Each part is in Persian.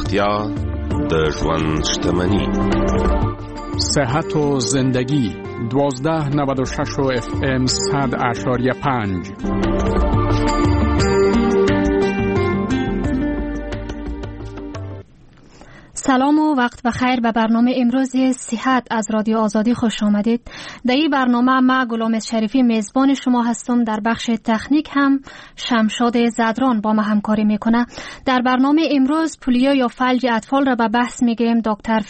روغتیا د ژوند شتمني. صحت و زندگی 1296 FM 100.5. سلام و وقت بخیر به برنامه امروز صحت از رادیو آزادی خوش آمدید. در این برنامه ما گلامت شریفی میزبان شما هستم. در بخش تکنیک هم شمشاد زدران با ما همکاری میکنه. در برنامه امروز پولیو یا فلج اطفال را به بحث میگیریم.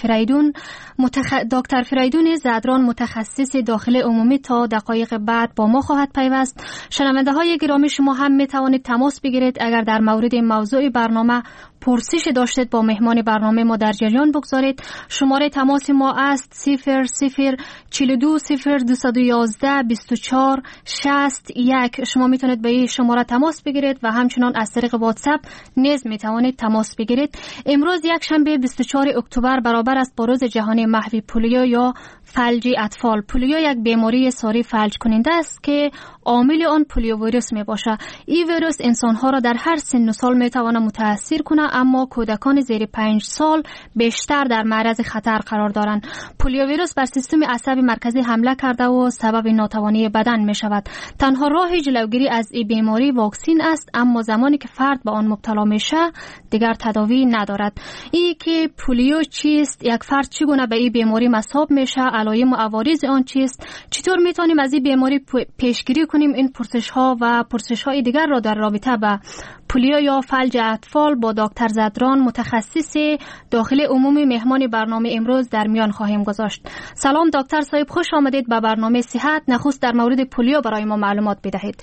دکتر فریدون زدران متخصص داخل عمومی تا دقایق بعد با ما خواهد پیوست. شنونده های گرامی شما هم میتوانید تماس بگیرید اگر در مورد موضوع برنامه پرسش داشتید با مهمان برنامه ما در جریان بگذارید. شماره تماس ما است 0042 0211 24 61. شما میتونید به این شماره تماس بگیرید و همچنان از طریق واتساپ نیز میتوانید تماس بگیرید. امروز یک شنبه 24 اکتبر برابر است با روز جهانی محو پولیو یا فلج اطفال. پولیو یک بیماری ساری فلج کننده است که عامل آن پولیو ویروس می باشه. این ویروس انسانها را در هر سن و سال می تواند متاثر کنه، اما کودکان زیر 5 سال بیشتر در معرض خطر قرار دارند. پولیو ویروس بر سیستم عصبی مرکزی حمله کرده و سبب ناتوانی بدن می شود. تنها راه جلوگیری از این بیماری واکسین است، اما زمانی که فرد به آن مبتلا میشه دیگر تداوی ندارد. این که پولیو چیست، یک فرد چگونه به این بیماری مصاب میشه، علائم و عوارض آن چیست، چطور میتونیم از این بیماری پیشگیری کنیم، این پرسش‌ها و پرسش‌های دیگر را در رابطه با پولیو یا فلج اطفال با دکتر زدران متخصص داخل عمومی مهمان برنامه امروز در میان خواهیم گذاشت. سلام دکتر صاحب، خوش آمدید به برنامه صحت. نخست در مورد پولیو برای ما معلومات بدهید.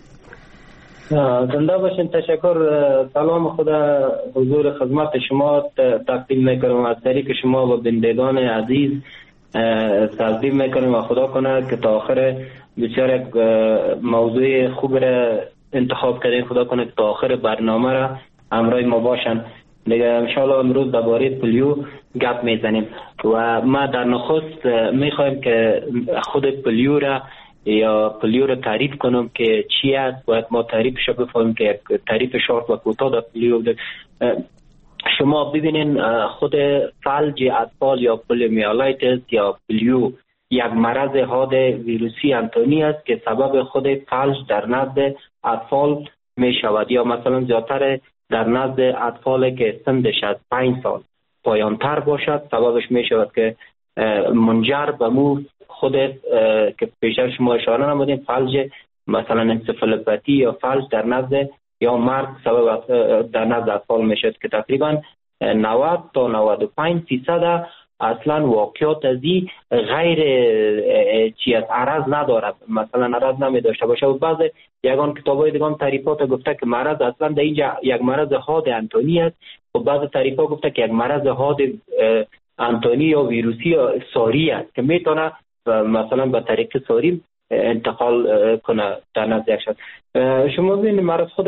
زنده باشین. تشکر. سلام خدا حضور خدمت شما تقدیم میکنم. از طریق شما و بندگان عزیز تقدیم میکنم و خدا کنه که تا آخر بسیار یک موضوع خوب را انتخاب کردین. خدا کنه که تا آخر برنامه را همراه ما باشن. دیگه انشاءالله امروز درباره پولیو گپ میزنیم و ما در نخست میخوایم که خود پولیو را تعریف کنم که چی است. باید ما تعریفش رو بفهمیم که تعریف شارت و کوتاه در پولیو. شما ببینین خود فلج اطفال یا پولیومیالایتس یا پولیو یک مرض حاد ویروسی انتونی است که سبب خود فلج در نزد اطفال می شود یا مثلا زیادتر در نزد اطفال که سنش از 5 سال پایانتر باشد. سببش می شود که منجر به مو خود که پیشتر شما اشاره نمودین فلج مثلا انسفالوپاتی یا فلج در نزد یا مرگ سبب در نزد اطفال می شود که تقریبا 90 تا 95% اصلا واقعیات از این غیر چیز عرض ندارد، مثلا عرض نمی داشته باشه. و بعض یگان کتابای دیگه تعریفات گفته که مرض اصلا در اینجا یک مرض حاد انتونی است و بعض تعریفات گفته که یک مرض حاد انتونی یا ویروسی یا ساری است که میتونه مثلا به طریق ساری انتقال کنه در نزد یک شخص. شما ببینید مرض خود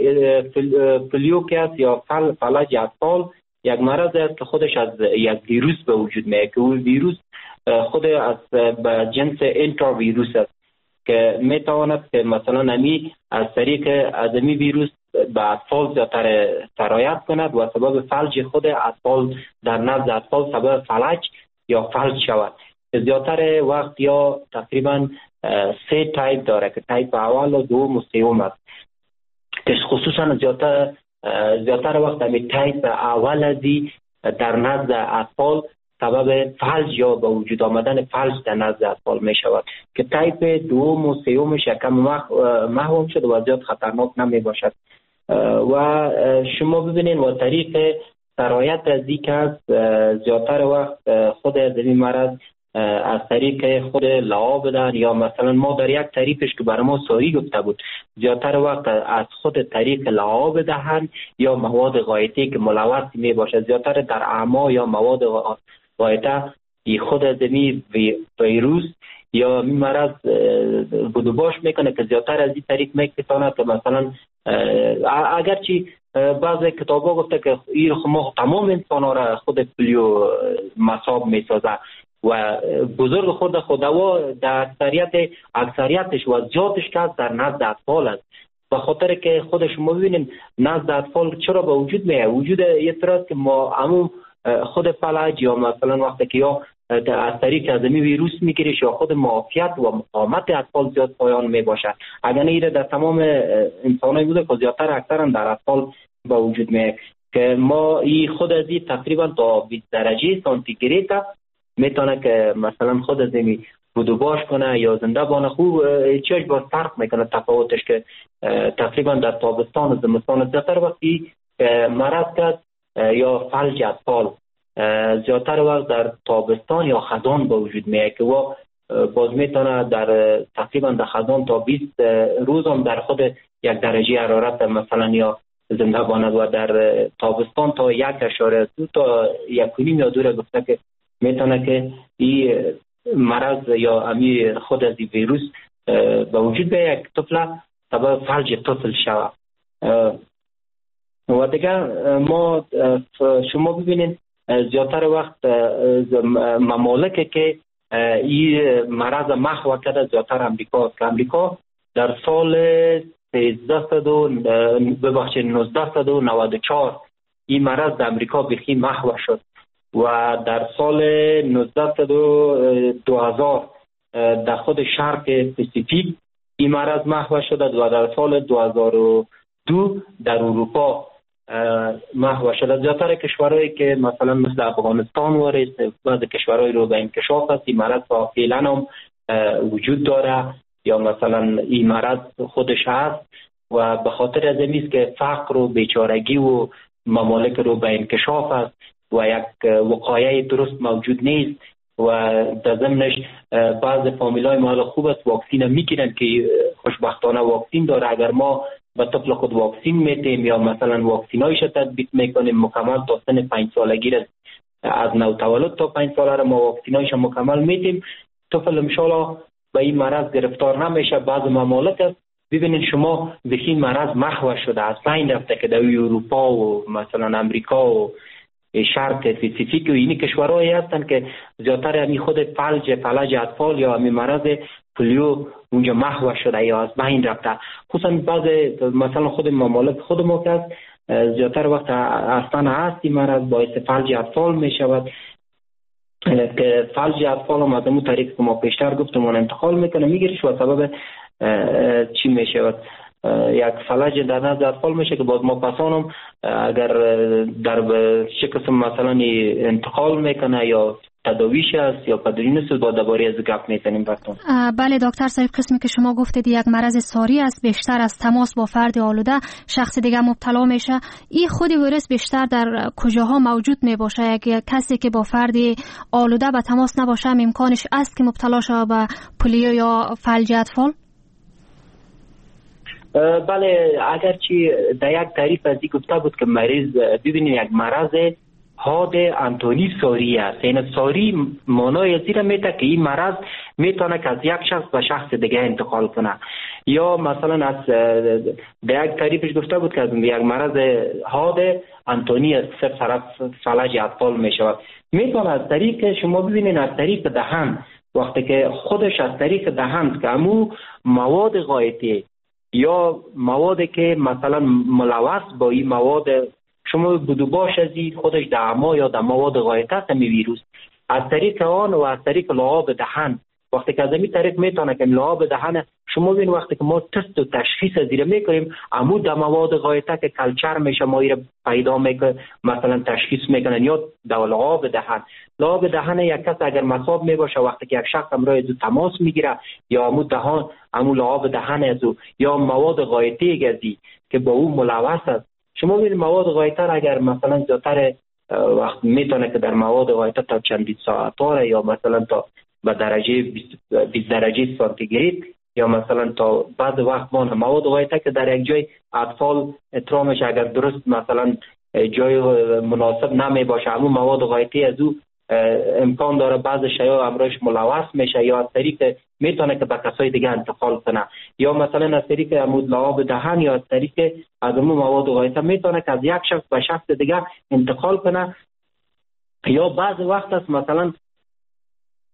پولیو که است یا فلج اطفال یک مرض است که خودش از یک ویروس به وجود میاد که اون ویروس خود از به جنس انترا ویروس است که میتواند که مثلا از طریق از این ویروس به اطفال زیادتر سرایت کند و سبب فلج خود اطفال در نزد اطفال سبب فلج یا فلج شود. زیادتر وقت یا تقریبا 3 تایپ داره که تایپ اول و دوم و سوم است که خصوصا زیادتر وقت همین تایپ اول ازی در نزد اطفال سبب فلج یا به وجود آمدن فلج در نزد اطفال می شود که تایپ دوم و سومش یکم محو شد و زیاد خطرناک نمی باشد. و شما ببینید و طریق سرایت از این که زیادتر وقت خود از این مرض از طریق خود لعاب بدن یا مثلا ما در یک تعریفش که برای ما ساری گفته بود زیادتر وقت از خود طریق لعاب دهن یا مواد غایطی که ملوث می باشه. زیادتر در اعما یا مواد غایطه خود از این ویروس یا این مرض بدوباش میکنه که زیادتر از این طریق میکسانه که مثلا اگرچه بعضی کتابا گفته که این تمام انسان ها را خود پولیو مصاب میسازه و بزرگ خودوا در اکثریتش و زیادش که در نزد اطفال است به خاطر که خود شما ببینید نزد اطفال چرا به وجود میاد؟ وجود یه طرح که ما عموم خود فلج یا مثلا وقتی که یا از طریق از این ویروس میگیره یا خود معافیت و مقاومت اطفال زیاد پایان می باشد. اگر نه در تمام انسانای بوده که زیادتر اکثرا در اطفال به وجود میاد که ما این خود از این تقریبا تا 20 درجه سانتیگراد میتونه که مثلا خود از این بودوباش کنه یا زنده بانه. خوب چیش با فرق میکنه تفاوتش که تقریبا در تابستان و زمستان زیادتر وقتی مرض کرد یا فلج اطفال زیادتر وقت در تابستان یا خزان به وجود میاد که و باز میتونه در تقریبا در خزان تا 20 روز هم در خود 1 درجه حرارت مثلا یا زنده باند و در تابستان تا 1.2 تا 1.5 یا 2 گفته که میتونه که این مرض یا امی خود از این ویروس به وجود بیاید یک طفل سبب فلج طفل شود. و دیگه ما شما ببینید زیادتر وقت ممالک که این مرض محو کرده زیادتر امریکا است که امریکا در سال 1994 این مرض در امریکا بخی محو شد و در سال 2000 در خود شرق پاسیفیک این مرض محو شده و در سال 2002 در اروپا محو شده. زیادتر کشورهایی که مثلا مثل افغانستان وارد بعض کشورهای رو به انکشاف است این مرض فعلا هم وجود داره یا مثلا این مرض خودش هست و به خاطر از این است که فقر و بیچارگی و ممالک رو به انکشاف است و یک وقایع درست موجود نیست و در ضمنش بعض فامیلای ما خوب است واکسین میگیرن که خوشبختانه واکسین داره. اگر ما به طفل خود واکسین میتیم یا مثلا واکسینایش تطبیق میکنیم مکمل تا سن 5 سالگی از نو تولد تا 5 ساله را ما واکسینایش مکمل میتیم طفل انشالله به این مرض گرفتار نمیشه. بعض ممالک است ببینید شما بخین مرض محو شده از بین رفته که در اروپا و مثلا امریکا و شرق پاسیفیک و اینی کشورهایی هستند که زیادتر همین خود فلج اطفال یا همین مرض پولیو اونجا محو شده یا از بین رفته. خصوصا بعض مثلا خود ممالک خود ما که زیادتر وقت اصلا هست این مرض باعث فلج اطفال می شود که فلج اطفال هم از اون طریق که ما پیشتر گفتم انتقال میکنه میگیرش و سبب چی می شود یک فلج در نزد اطفال میشه که باز ما پسانم اگر در چه قسم مثلا انتقال میکنه یا تداویش است یا پدرینس با درباره از گپ میتونیم براتون. بله دکتر صاحب قسمی که شما گفتید یک مرض ساری است بیشتر از تماس با فرد آلوده شخص دیگه مبتلا میشه. این خود ویروس بیشتر در کجاها موجود میباشه؟ یک کسی که با فرد آلوده به تماس نباشه امکانش است که مبتلا شه به پولیو یا فلج اطفال؟ بله اگرچه در یک تعریف از این گفته بود که مریض ببینید یک مرض حاد انتونی ساری است. این ساری معنای ازی را میده که این مرض میتونه که از یک شخص به شخص دیگه انتقال کنه یا مثلا از در یک تعریفش گفته بود که یک مرض حاد انتونی است صرف فلج اطفال میشود. میتونه از طریق شما ببینید از طریق دهن وقتی که خودش از طریق دهن که همو مواد غایطی یا موادی که مثلا ملوث با این مواد شما بودوباش از این خودش دما یا در مواد غایطه است می ویروس از طریق آن و از طریق لعاب دهن وقتی که از این طریق میتونه که لعاب دهن شما ببین وقتی که ما تست و تشخیص زیر میکنیم عمود در مواد غایطه که کلچر میشه ما ایره پیدا میکنه مثلا تشخیص میکنن یا در لعاب دهن یک کس اگر مصاب میباشه وقتی که یک شخص امروز از تماس میگیره یا عمود دهان عمود لعاب دهن از یا مواد غایطه گزی که با اون ملوث است شما ببین مواد غایطه اگر مثلا زیادتر وقت میتونه که در مواد غایطه تا چندین ساعت یا مثلا تا به درجه 20 درجه سانتیگراد یا مثلا تا بعد وقت مواد غایطه که در یک جای اطفال اطرامش اگر درست مثلا جای مناسب نمی باشه همون مواد غایطه از او امکان داره بعض شیء امروش ملوث میشه یا از طریق میتونه که به کسای دیگه انتقال کنه یا مثلا از طریق عمود لعاب دهن یا از طریق از اون مواد غایطه میتونه که از یک شخص به شخص دیگه انتقال کنه یا بعض وقت است مثلا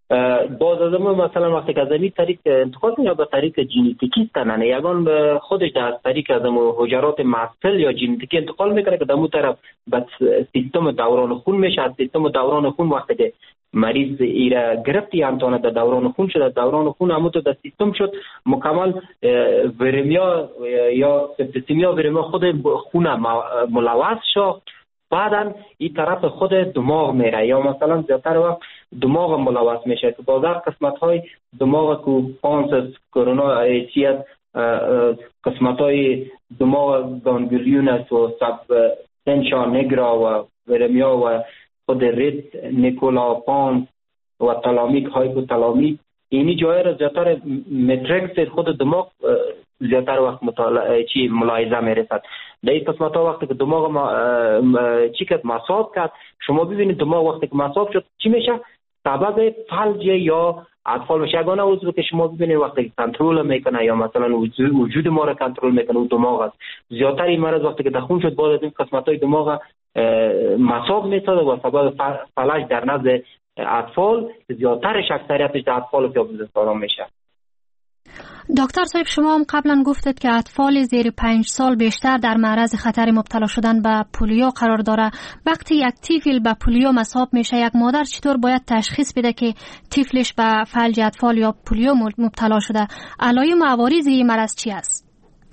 باز از مثلا وقتی که از این طریق انتقال یا به طریق ژنتیکی تنانه یگان به خودش در طریق از حجرات معطل یا ژنتیکی انتقال میکنه که در اون طرف به سیستم دوران خون میشه. از سیستم دوران خون وقتی که مریض ایرا گرفتی انتونه در دوران خون شد، دوران خون همون تو در سیستم شد مکمل ورمیا یا سپتیسیمیا ورمیا خود خون ملوث شد، بعدا این طرف خود دماغ میره یا مثلا زیادتر وقت دماغ ملوث میشه که بازار قسمت های دماغ کو پانس کرونا ایسیت قسمت های دماغ گانگلیون است و سب سنشا نگرا و ورمیا و خود رید نیکولا پانس و تلامیک هایپوتلامیک اینی جای را زیادتر مترکس خود دماغ زیادتر وقت ملاحظه میرسد. در این قسمت ها وقتی که دماغ چی کرد مصاب کرد، شما ببینید دماغ وقتی که مصاب شد چی میشه؟ سبب فلج یا اطفال میشه. یگانه عضو که شما ببینید وقتی که کنترل میکنه یا مثلا وجود ما را کنترل میکنه و دماغ است. زیادتر این مرض وقتی که دخون شد بعد از این قسمت های دماغ مصاب میشه و سبب فلج در نزد اطفال زیادترش اکثریتش در اطفال و بزرگسالان میشه. دکتر صاحب شما هم قبلا گفتید که اطفال زیر 5 سال بیشتر در معرض خطر مبتلا شدن به پولیو قرار داره. وقتی یک طفل به پولیو مصاب میشه، یک مادر چطور باید تشخیص بده که طفلش به فلج اطفال یا پولیو مبتلا شده؟ علائم و عوارض این مرض چی است؟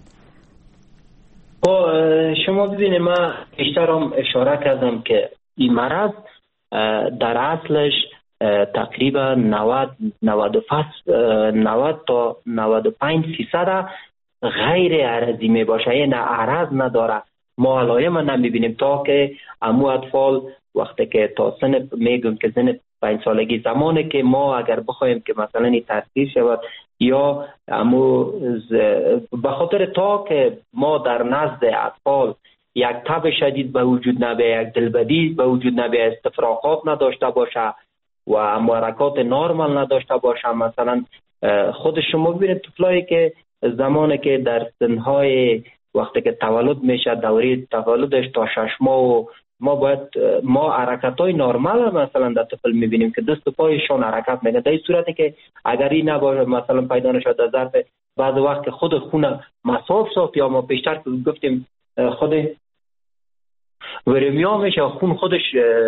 شما ببینید من بیشتر هم اشاره کردم که این مرض در اصلش تقریبا 90 تا 95% غیر عرضی می باشه، یعنی عرض نداره، ما علائم نمیبینیم تا که امو اطفال وقتی که تا سن میگم که سن 5 سالگی زمانه که ما اگر بخوایم که مثلا این تشخیص شود یا امو به خاطر تا که ما در نزد اطفال یک تب شدید به وجود نبیه، یک دلبدی به وجود نبیه، استفراغات نداشته باشه و حرکات نرمال نداشته باشه. مثلا خود شما ببینید طفلایی که زمانی که در سنهای وقتی که تولد میشه دوره تولدش تا 6 ماه و ما حرکتای نرمال مثلا در طفل میبینیم که دست و پایشون حرکت میکنه. در این صورتی که اگر این نباشه مثلا پیدا نشد در ظرف بعض وقت که خود خون مصاب شد یا ما بیشتر گفتیم خود ورمیا میشه خون خودش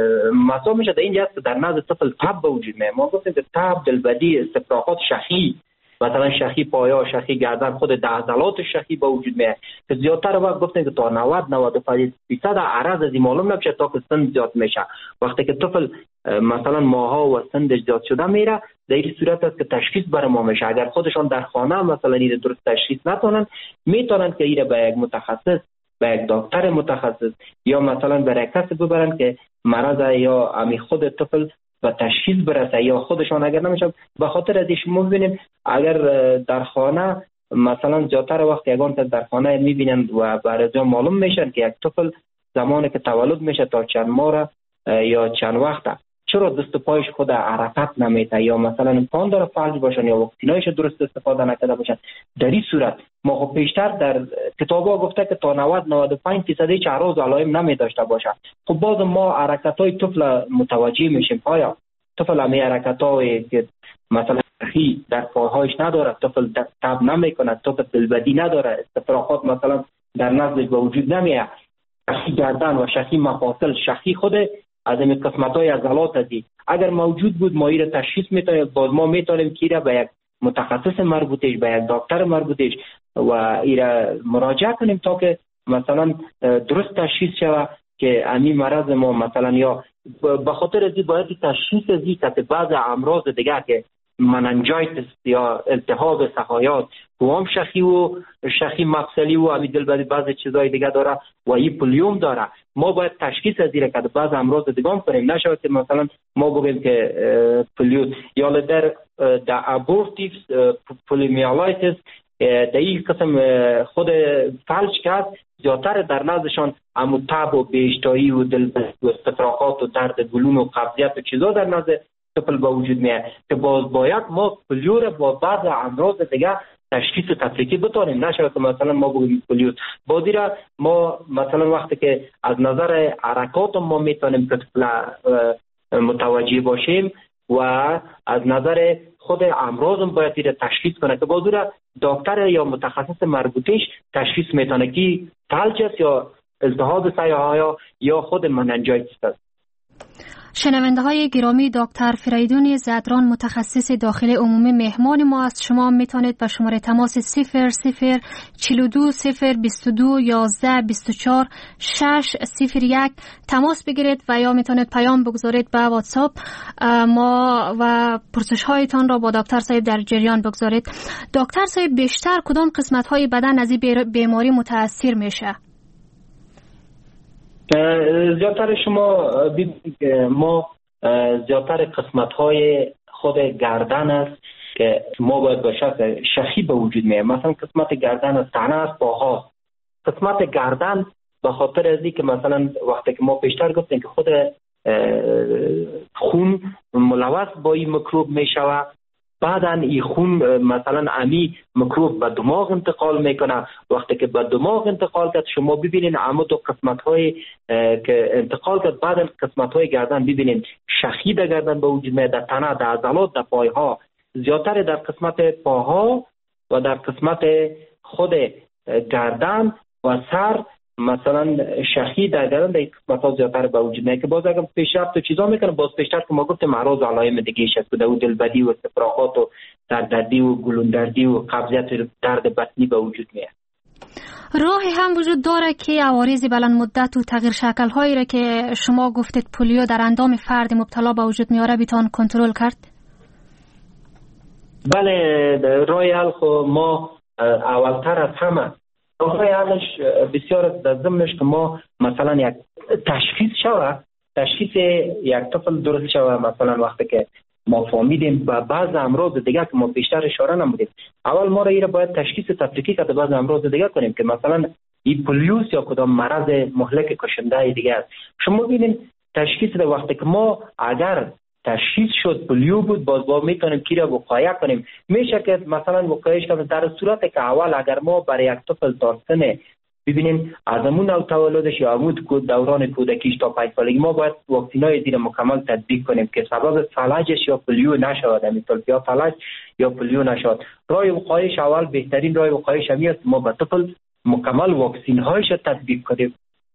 مصاب میشه، در اینجا در نزد طفل تب به وجود میاد. ما گفتیم که تب، دلبدی، استفراغات شخی، مثلا شخی پایا، شخی گردن، خود عضلات شخی به وجود میاد که زیادتر وقت گفتیم که تا 90-95% عرض از این معلوم نمیشه تا که سن زیاد میشه. وقتی که طفل مثلا ماها و سنش زیاد شده میره در این صورت است که تشخیص بر ما میشه. اگر خودشان در خانه مثلا این درست تشخیص نتونن میتونن که این به یک متخصص، به یک دکتر متخصص یا مثلا برای کسی ببرن که مرض یا امی خود طفل و تشخیص برسه یا خودشان اگر نمیشه. به خاطر از شما ببینیم اگر در خانه مثلا زیادتر وقت یگان در خانه میبینن و برای معلوم میشن که یک طفل زمانی که تولد میشه تا چند ماه یا چند وقت چرا دست پایش خود حرکت نمیده یا مثلا امکان داره فلج باشن یا واکسینایش درست استفاده نکرده باشن. در این صورت ما خب پیشتر در کتابا گفته که تا 90-95% اعراض و علائم نمی داشته باشه. خب باز ما حرکتای طفل متوجه میشیم. آیا طفل همه حرکتای که مثلا شخی در پاهایش نداره، طفل تب نمیکنه، طفل دلبدی نداره، استفراغات مثلا در نزدش به وجود نمیاد، شخی گردن و شخی مفاصل، شخی خود از این قسمت‌های عضلات هستی اگر موجود بود ما این را تشخیص میتونیم، باز ما میتونیم که را به یک متخصص مربوطش، به یک دکتر مربوطش و این را مراجعه کنیم تا که مثلا درست تشخیص شود که همین مرض ما مثلا یا به خاطر ازی باید تشخیص ازی که بعض امراض دیگه که مننجایتس یا التهاب سحایات و هم شخی و شخی مفصلی و همین دلبدی بعض چیزای دیگه داره و این پولیوم داره. ما باید تشخیص از این که بعض امراض دیگه هم کنیم، نشود که مثلا ما بگیم که پولیو یا در ابورتیو پولیومیالایتس در این قسم خود فلج کرد زیادتر در نزدشان همون تب و بیشتایی و دلبدی و استفراغات و درد گلون و قبضیت و چیزا در نزد طفل با وجود میاد که باید ما پولیو را با بعض امراض دیگه تشخیص تفریقی بتونیم. نشود که مثلا ما بگیم پولیو بازی را ما مثلا وقتی که از نظر حرکات ما میتونیم که طفل متوجه باشیم و از نظر خود امراض هم باید را تشخیص کنه که بازور دکتر یا متخصص مربوطش تشخیص میتونه که فلج است یا التهاب سیاحا یا خود مننجایتیس است. شنونده های گرامی، دکتر فریدون زدران متخصص داخل عمومی مهمان ما است. شما میتونید به شماره تماس 00 42 022 11 24 601 تماس بگیرید و یا میتونید پیام بگذارید به واتساپ ما و پرسش هایتان را با دکتر صاحب در جریان بگذارید. دکتر صاحب، بیشتر کدام قسمت های بدن از این بیماری متاثر میشه؟ زیادتر شما ما زیادتر قسمت های خود گردن است که ما باید به شکل شخی به وجود میاد. مثلا قسمت گردن است، تنه است، پاها. قسمت گردن به خاطر از اینکه مثلا وقتی که ما پیشتر گفتیم که خود خون ملوث با این میکروب میشود، بعداً این خون مثلا امی میکروب به دماغ انتقال میکنه. وقتی که به دماغ انتقال کرد شما ببینین اما دو قسمت های که انتقال کرد، بعداً قسمت های گردن ببینین شخی در گردن به وجود میاد، در تنه، در عضلات، در پایها، زیادتر در قسمت پاها و در قسمت خود گردن و سر مثلا شخی در گردن در قسمت زیادتر به وجود میاد که باز اگر پیشرفت و چیزا میکنه باز پیشتر که ما گفتیم اعراض علائم دیگه شد بوده و دلبدی و استفراغات و سردردی و گلوندردی و قبضیت و درد بطنی به وجود میاد. راهی هم وجود داره که عوارض بلند مدت و تغییر شکل هایی را که شما گفتید پولیو در اندام فرد مبتلا به وجود میاره بیتون کنترل کرد؟ بله، راه حل ما اولتر از همه راه حلش بسیار در ضمنش که ما مثلا یک تشخیص یک طفل درست شوه. مثلا وقتی که ما فهمیدیم با بعض امراض دیگه که ما بیشتر اشاره نمودیم، اول ما را باید تشخیص تفریقی کرده بعض امراض دیگه کنیم که مثلا این پولیوس یا کدام مرض مهلک کشنده دیگه است. شما ببینید تشخیص ده وقتی که ما اگر تشخیص شد پولیو بود باز با میتونیم کی را وقایع کنیم. میشه که مثلا وقایعش کنیم در صورت که اول اگر ما برای یک طفل تا سن ببینیم از همون نوع تولدش یا همون دوران کودکیش تا 5 سالگی ما باید واکسینای زیر مکمل تطبیق کنیم که سبب فلجش یا پولیو نشود، مثلا یا فلج یا پولیو نشود. راه وقایعش اول بهترین راه وقایعش همین است ما به طفل مکمل واکسین هایش تطبیق کنیم،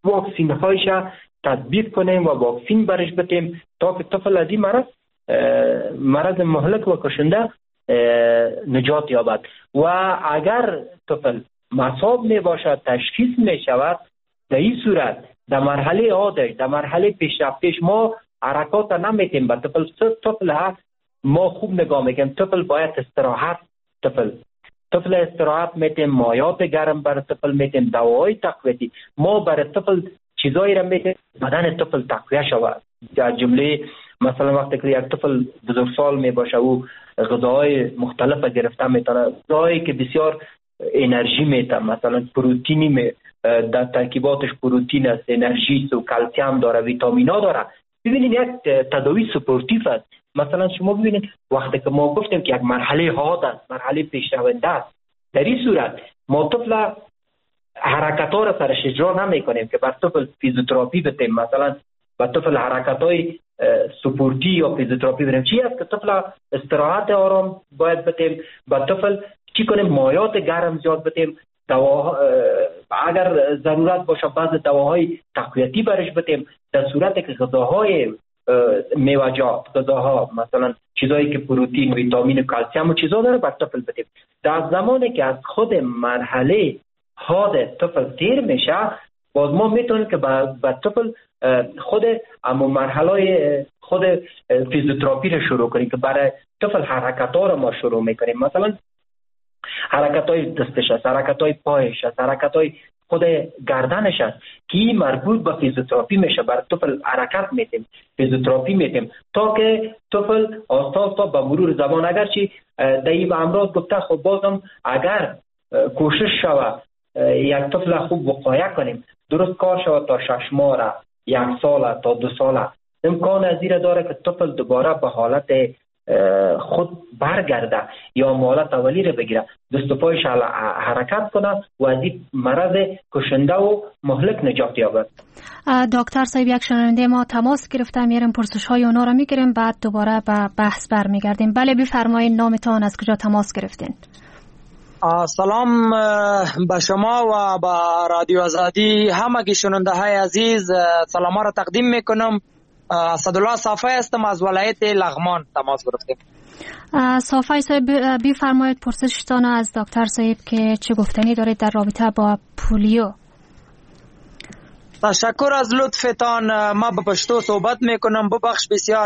و واکسین برش بدیم تا که طفل از این مرض مهلک و کشنده نجات یابد. و اگر طفل مصاب می باشد تشخیص می شود، در این صورت در مرحله عادش در مرحله پیشرفتش ما حرکات نمیتیم به طفل هست ما خوب نگاه میکنیم. طفل باید استراحت طفل استراحت میتیم، مایات گرم برای طفل میتیم، دواهای تقویتی ما برای طفل چیزایی را میتیم بدن طفل تقویه شود. در جمله مثلا وقتی که یک طفل بزرگسال می باشه او غذاهای مختلف گرفته میتونه، غذاهایی که بسیار انرژی میده، مثلا پروتئینی در ترکیباتش پروتئین است، انرژی و کلسیم داره، ویتامینا داره. ببینید یک تداوی سپورتیو است. مثلا شما ببینید وقتی که ما گفتیم که یک مرحله حاد است، مرحله پیشرونده است، در این صورت ما طفل حرکت‌ها را سرش اجرا نمی‌کنیم که بر طفل فیزیوتراپی بدیم، مثلا بر طفل حرکت‌های سپورتی یا فیزیوتراپی بدیم. چی است که طفل استراحت آرام باید بدیم، بر طفل چی کنیم مایات گرم زیاد بدیم، اگر ضرورت باشه بعض دواهای تقویتی برش بدیم. در صورتی که غذاهای میوه‌جات، غذاها مثلا چیزایی که پروتئین، ویتامین و کلسیم و چیزا داره بر طفل بدیم. در زمانی که از خود مرحله حاد طفل تیر میشه باز ما میتونیم که با طفل خود اما مرحله خود فیزیوتراپی رو شروع کنیم که برای طفل حرکت‌ها رو ما شروع میکنیم. مثلا حرکت‌های دستش است، حرکت‌های پایش است، حرکت‌های خود گردنش است که این مربوط به فیزیوتراپی میشه. برای طفل حرکت میتیم، فیزیوتراپی میتیم تا که طفل آستا به مرور زمان اگرچه در این امراض گفته خب بازم اگر کوشش شود یک طفل خوب وقایع کنیم درست کار شود تا 6 ماه 1 سال تا 2 سال امکان از این داره که طفل دوباره به حالت خود برگرده یا حالت اولی رو بگیره، دست و پایش حرکت کنه و از این مرض کشنده و مهلک نجات یابد. دکتر صاحب، یک شنونده ما تماس گرفته، میریم پرسش های اونا رو میگیریم، بعد دوباره به بحث برمیگردیم. بله بفرمایید، نامتان، از کجا تماس گرفتین؟ سلام به شما و به رادیو آزادی، همگی شنونده های عزیز سلام را تقدیم میکنم. اسدالله صافی هستم، از ولایت لغمان تماس گرفتیم. صافی صاحب بفرمایید پرسشتان از دکتر صاحب که چه گفتنی دارید در رابطه با پولیو. تشکر از لطفتان. ما به پشتو صحبت میکنم، ببخش بسیار.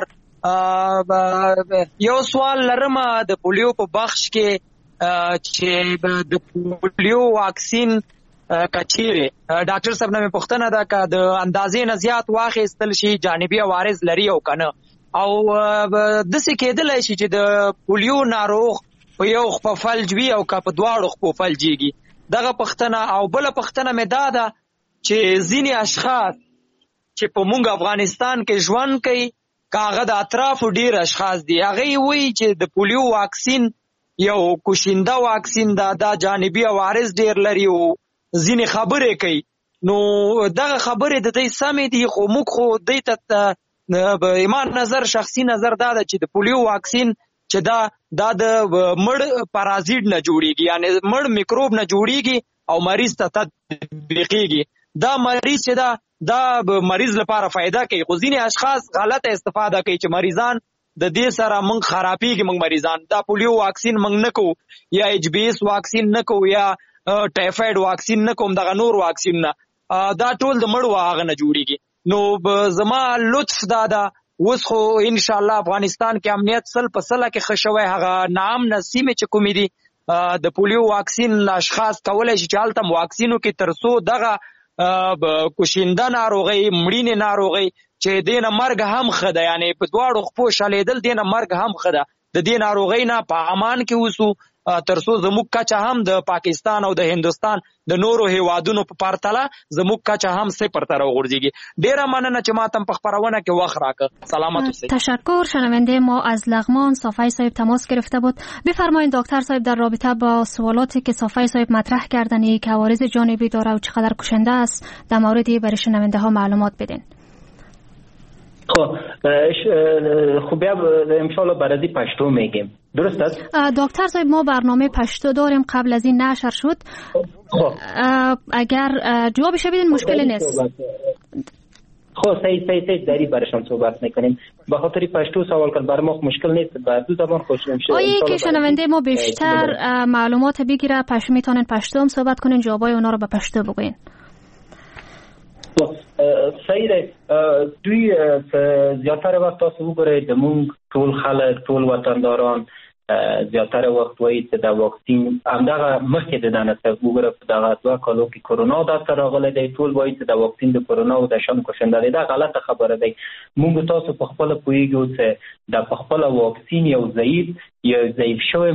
یو سوال لرم د پولیو په بخش کې چې د پولیو واکسین کچیره ډاکټر صاحب نه پوښتنه ده که د اندازې نه زیات واخیستل شي جانبي عوارض لري او کنه، او داسې کېدلی شي چې د پولیو ناروغ په یو خپه فلج وي او که په دواړو خپو فلجېږي. دغه پوښتنه. او بله پوښتنه مې دا ده چې ځینې اشخاص چې په مونږ افغانستان کې ژوند کوي، که هغه د اطرافو ډېر اشخاص دي، هغوی وایي چې د پولیو واکسین یو کوشنده واکسین ده، دا جانبي عوارض ډېر لري او ځینې خبرې کوي. نو دغه خبرې د دوی سمې دي، خو موږ خو دوی ته ایمان نظر شخصي نظر دا ده چې د پولیو واکسین چې دا د مړ پارازیت نه جوړیږي، یعنی مړ میکروب نه جوړیږي او مریض ته تطبیقیږي. دا مریض چې دا مریض لپاره فائدہ کوي، خو ځینې اشخاص غلطه استفاده کوي چې مریضان د دې سره مونږ خرابېږي. مونږ مریضان دا پولیو واکسین مونږ نه کوو، یا ایچ بی ایس واکسین نه کوو، یا ټایفاید واکسین نه کوم، دغه نور واکسین نه، دا ټول د مړو هغه نه جوړیږي. نو زما لطف دا ده، اوس خو انشاءالله افغانستان کې امنیت 100% کې ښه شوی، هغه ناامنه سیمې چې کومې دي د پولیو واکسین اشخاص کولی شي چې هلته هم واکسین وکړي، تر څو دغه کوشنده ناروغۍ، مړینې ناروغۍ چې دې نه مرګ هم ښه ده، یعنی په دواړو خپو شلیدل دې نه مرګ هم ښه ده، د دې ناروغۍ نه په امان کې اوسو، تر څو زموږ کچه هم د پاکستان او د هندوستان د نورو هیوادونو په پرتله زموږ کچه هم 0 ته راغورځېږي. ډېره مننه چې ما ته په خپرونه کې وخت راکړ. سلامت اوسئ. تشکر. شنونده ما از لغمان صافی صاحب تماس گرفته بود. بفرمایید دکتر صاحب در رابطه با سوالاتی که صافی صاحب مطرح کردن که عوارض جانبی داره و چقدر کشنده است در موردی برای شنونده ها معلومات بدین. خب بیا انشالله برای پشتو میگیم، درست است؟ دکتر صاحب ما برنامه پشتو داریم، قبل از این نشر شد. اگر جوابش بدین مشکل نیست. خب صحیح داری برشان صحبت میکنیم. به خاطر پشتو سوال کرد برای ما مشکل نیست، بر دو زبان خوش میشه. آیه که شنونده ما بیشتر معلومات بگیره، میتونن پشتو هم صحبت کنین، جوابای اونا رو به پشتو بگوین. صحیح ده. دوی زیاتر وقت تاسو وګورئ د مونږ ټول خلک، ټول وطنداران زیاتر وخت وایي چې د واکسین همدغه مخکې د دانه وګوره په دغه 2 کالو کې کرونا داسې راغلی دی، ټول وایي چې د واکسین د کرونا او د شان کوشنده دی. دا غلطه خبره دی. مونږ تاسو په خپله پوهېږو چې د په خپله واکسین یو ضعیف شوی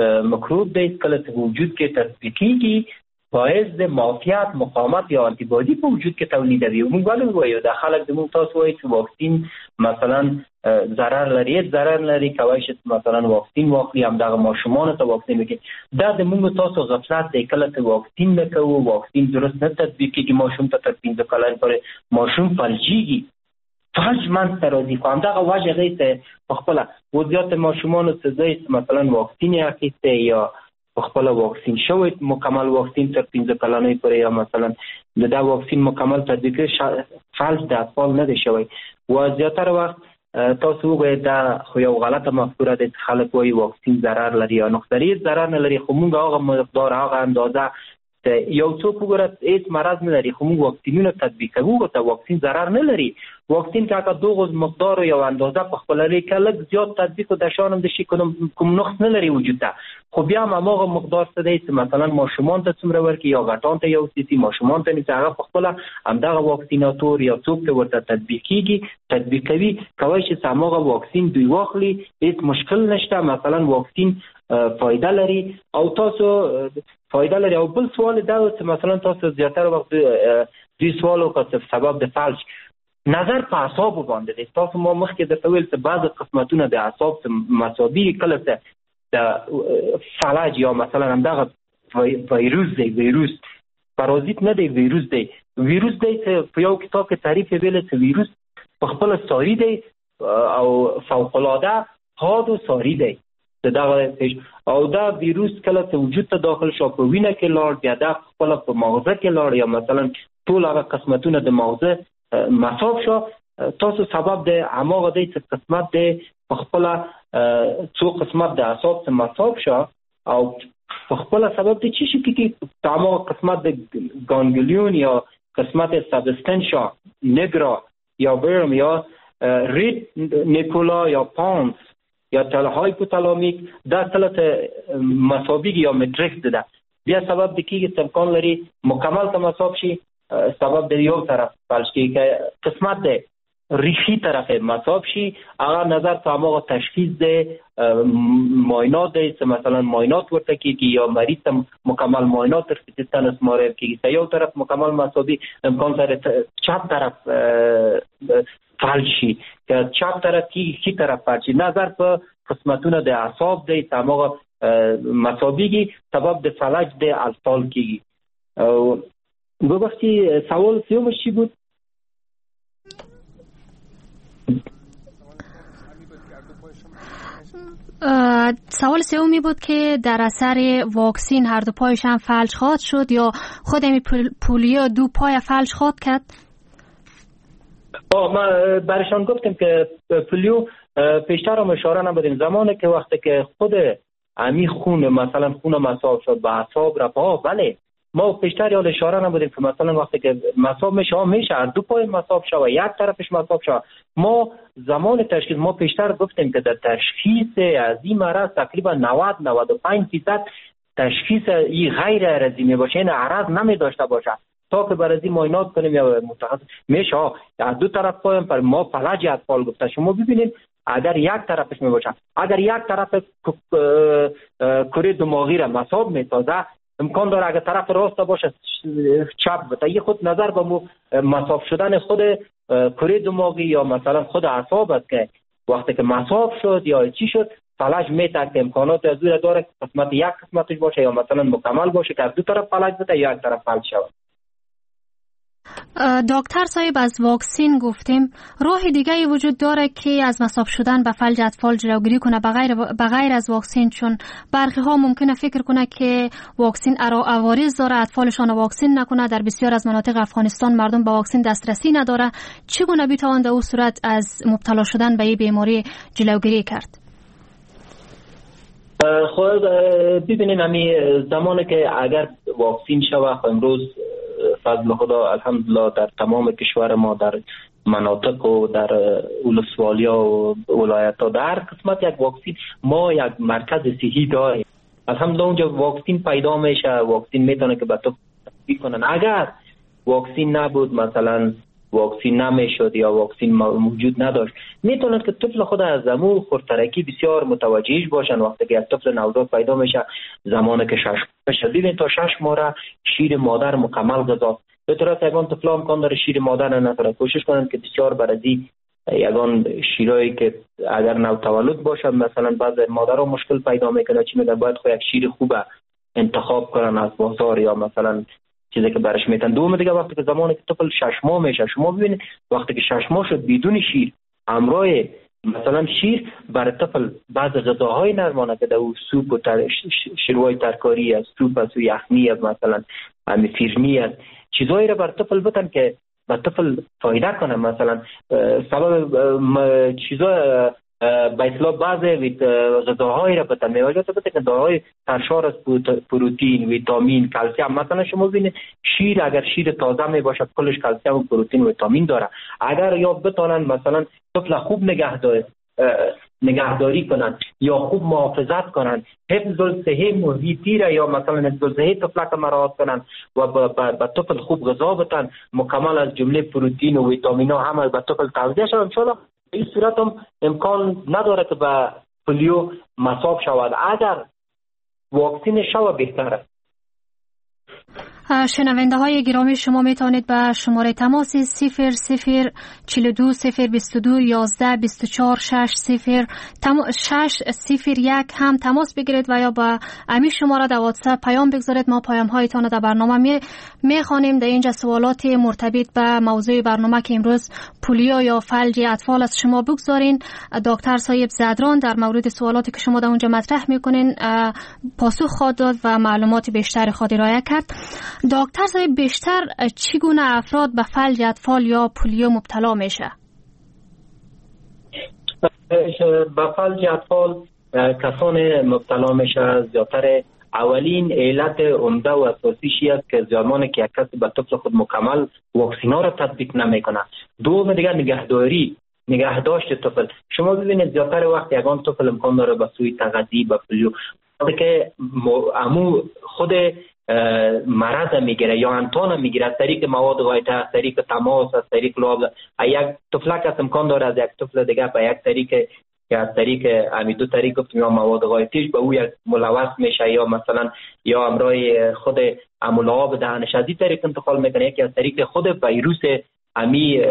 مکروب دی، کله چې وجود کې تطبیقیږي باعث د معافیت، مقاومت یا آنتی بادی په وجود کې تولیدوي. موږ ولې وایو د خلک د موږ تاسو وایي چې واکسین مثلا ضرر لري، کولی شي مثلا واکسین واخلي، همدغه ماشومانو ته واکسین وکړي. دا د موږ تاسو غفلت دی. کله چې واکسین نه کوو، واکسین درست نه تطبیقېږي، ماشوم ته تر 15 کلن پورې ماشوم فلجېږي، فلج منځته راځي. خو همدغه وجه دی چې په خپله وضعیت ماشومانو څه ځای مثلا واکسین یې اخیستی یا خپل واکسین شوی مکمل واکسین تر 15 کلنۍ پورې، یا مثلا د دا واکسین مکمل تطبیق فلج د اطفال نه دی شوی. و زیاتر وخت تاسو وګورئ دا خو یو غلطه مفکوره ده، خلک وایي واکسین ضرر لري یا نقصان ضرر نه لري، خو موږ هغه مقدار، هغه اندازه یو څوک وګوره هیڅ مرض نه لري، خو موږ واکسینونه تطبیق کوو ته واکسین ضرر نه لري. واکسین که هغه دغه مقدار یا اندازه په خپل لري که لږ زیات تطبیق د شان هم د شي کوم نقص نه لري وجود ته، خو بیا هم هغه مقدار څه دی چې مثلا ماشومان ته څومره ورکړي یا غټان ته یو سیسي ماشومان ته نیسي، هغه په خپله همدغه واکسیناتور یا څوک ته ورته تطبیق کوي، کولی شي چې هماغه واکسین دوی واخلي، هیڅ مشکل نشته. مثلا واکسین فایده لري او تاسو فایده لري. او بل سوال دا چې مثلا تاسو زیاتره وخت دوی سوال وکړه چې سبب د فلج نظر په اعصابو باندې دی. تاسو ما مخکې درته ویل چې بعضې قسمتونه د اعصاب مصابي کله چې د فلج یا مثلا همدغه ویروس دی، ویروس پارازیت نه دی، ویروس دی، ویروس دی په یو کتاب کې تعریف ویل چې ویروس په خپل ساری دی او فوق العاده حاد و ساری دی او دا ویروس کله چې وجود ته داخل شو په وینه کې لاړ بیا دا خپل په مغزه کې لاړ یا مثلا ټول هغه قسمتونه د مغزه مصاب شو تاسو سبب د هماغه دی چې قسمت دی په خپل څو قسمت د اعصاب څخه مصاب شو او په خپل سبب د چی شي کې تمام قسمت د گانگلیون یا قسمت سبستنشا نگرا یا برم یا رید نیکولا یا پانس یا هایپوتالامیک دا ثلاث مصابیگ یا متریکس ده بیا سبب د کیږي امکان لري مکمل تمصاب شي سبب د یو طرف بلکې که قسمت ده ریشی طرف مصاب شي هغه نظر ته هغه تشخیص ده معاینات ده مثلا معاینات ورته کیږي یا مریض ته مکمل معاینات تر تنس مارب کیږي یو طرف مکمل مصابی امکان داره چپ طرف فعال شي که چپ طرف کی طرف فعال شي نظر په قسمتونه د اعصاب ده تمام مصابیگی سبب د فلج ده الفال کیږي او ببخشی سوال سیومش چی بود؟ سوال سومی بود که در اثر واکسین هر دو پایشان فلج خواهد شد یا خود همی پولیو دو پای فلج خواهد کرد؟ ما برشان گفتم که پولیو پیشتر هم اشاره نبودیم زمانی که وقتی که خود همی خون مثلا خون مصاب شد به اعصاب رفا بله ما پیشتر یاد اشاره نبودیم که مثلا وقتی که مصاب میشه هر دو پای مصاب شد و یک طرفش مصاب شد ما زمان تشخیص ما پیشتر گفتیم که در تشخیص از این مرض تقریبا 90-95% تشخیص این غیر عرضی می باشه این عرض نمی داشته باشه تا که برای این معاینات کنیم یا متخصص میشه از دو طرف پایم پر ما فلج اطفال گفته شما ببینید اگر یک طرفش می باشه اگر یک طرف کره دماغی را مصاب میسازه امکان داره اگر طرف راست باشه چپ بده یه خود نظر به مصاب شدن خود کره دماغی یا مثلا خود اعصاب است که وقتی که مصاب شد یا چی شد فلج میتونه امکانات از دور داره قسمت یک قسمتش باشه یا مثلا مکمل باشه که از دو طرف فلج بده یا یک طرف فلج شود. دکتر صاحب از واکسین گفتیم راه دیگه وجود داره که از مصاب شدن به فلج اطفال جلوگیری کنه بغیر از واکسین چون برخی ها ممکنه فکر کنه که واکسین عوارض داره اطفالشان واکسین نکنه در بسیار از مناطق افغانستان مردم به واکسین دسترسی نداره چگونه میتوان در اون صورت از مبتلا شدن به این بیماری جلوگیری کرد؟ خود ببینید همی زمانی که اگر واکسین شود امروز فضل خدا الحمدلله در تمام کشور ما در مناطق و در ولسوالیا و ولایت ها در هر قسمت یک واکسین ما یک مرکز صحی داریم الحمدلله اونجا واکسین پیدا میشه واکسین میتونه که به تو تطبیق کنن اگر واکسین نبود مثلا واکسین نمیشد یا واکسین موجود نداشت میتونن که طفل خود از زمو خردترکی بسیار متوجهش باشن وقتی که یک طفل نوزاد پیدا میشه زمانی که 6 ماه ببین تا 6 ماه شیر مادر مکمل غذا به طور حیوان طفلا امکان داره شیر مادر نخوره کوشش کنن که بسیار برای یگان شیرایی که اگر نو تولد باشه مثلا بعض مادرها مشکل پیدا میکنه چی میگن باید خو یک شیر خوبه انتخاب کنن از بازار یا مثلا چیزی که برش میتن دوم دیگه وقتی که زمانی که طفل 6 ماه میشه شما ببینید وقتی که 6 ماه شد بدون شیر همراه مثلا شیر برای طفل بعض غذاهای نرمانه که دو سوپ و شروع ترکاری است سوپ است و یخنی است مثلا فیرنی است چیزایی را برای طفل بتن که به طفل فایده کنه مثلا سبب چیزا به اصطلاح بعض غذاهایی را بتن میوجد بتن که دارای سرشار از پروتئین ویتامین کلسیم مثلا شما ببینید شیر اگر شیر تازه می باشه کلش کلسیم و پروتئین و ویتامین داره اگر یا بتونن مثلا طفل خوب نگهداری کنن یا خوب محافظت کنن حفظ الصحه محیطی را یا مثلا حفظ الصحه طفل را مراعات کنن و به طفل خوب غذا بدن مکمل از جمله پروتئین و ویتامین ها همه به طفل توزیع شود ان شاء الله به این صورت هم امکان نداره که به پولیو مصاب شود اگر واکسین شود بهتره. شنونده های گرامی، شما می توانید به شماره تماس 0042 022 11 24 601 هم تماس بگیرید و یا با امی شماره در واتساپ پیام بگذارید. ما پیام هایتان در برنامه می خوانیم. در اینجا سوالات مرتبط به موضوع برنامه که امروز پولیو یا فلج اطفال از شما بگذارین. دکتر صاحب زدران در مورد سوالاتی که شما در اونجا مطرح میکنین پاسخ خواهد داد و معلومات بیشتر خود ارائه کرد. دکتر صاحب، بیشتر چگونه افراد به فلج اطفال یا پولیو مبتلا میشه؟ به فلج اطفال کسان مبتلا میشه زیادتر اولین علت عمده و اساسیشی است که زمانی که یک کسی به طفل خود مکمل واکسینا را تطبیق نمیکنه. دوم دیگر نگهداشت طفل. شما ببینید زیادتر وقت یگان طفل امکان داره به سوی تغذیه به پولیو که امو خود مرض میگیره یا انتان میگیره از طریق مواد غایطه، از طریق تماس، از طریق لعاب. یک طفلک از امکان داره از یک طفل دیگه به یک طریق که از طریق امی دو طریق گفتیم یا مواد غایطیش به او یک ملوث میشه یا مثلا یا امرای خود لعاب دهنش از این طریق انتقال میکنه. یکی از طریق خود ویروس امی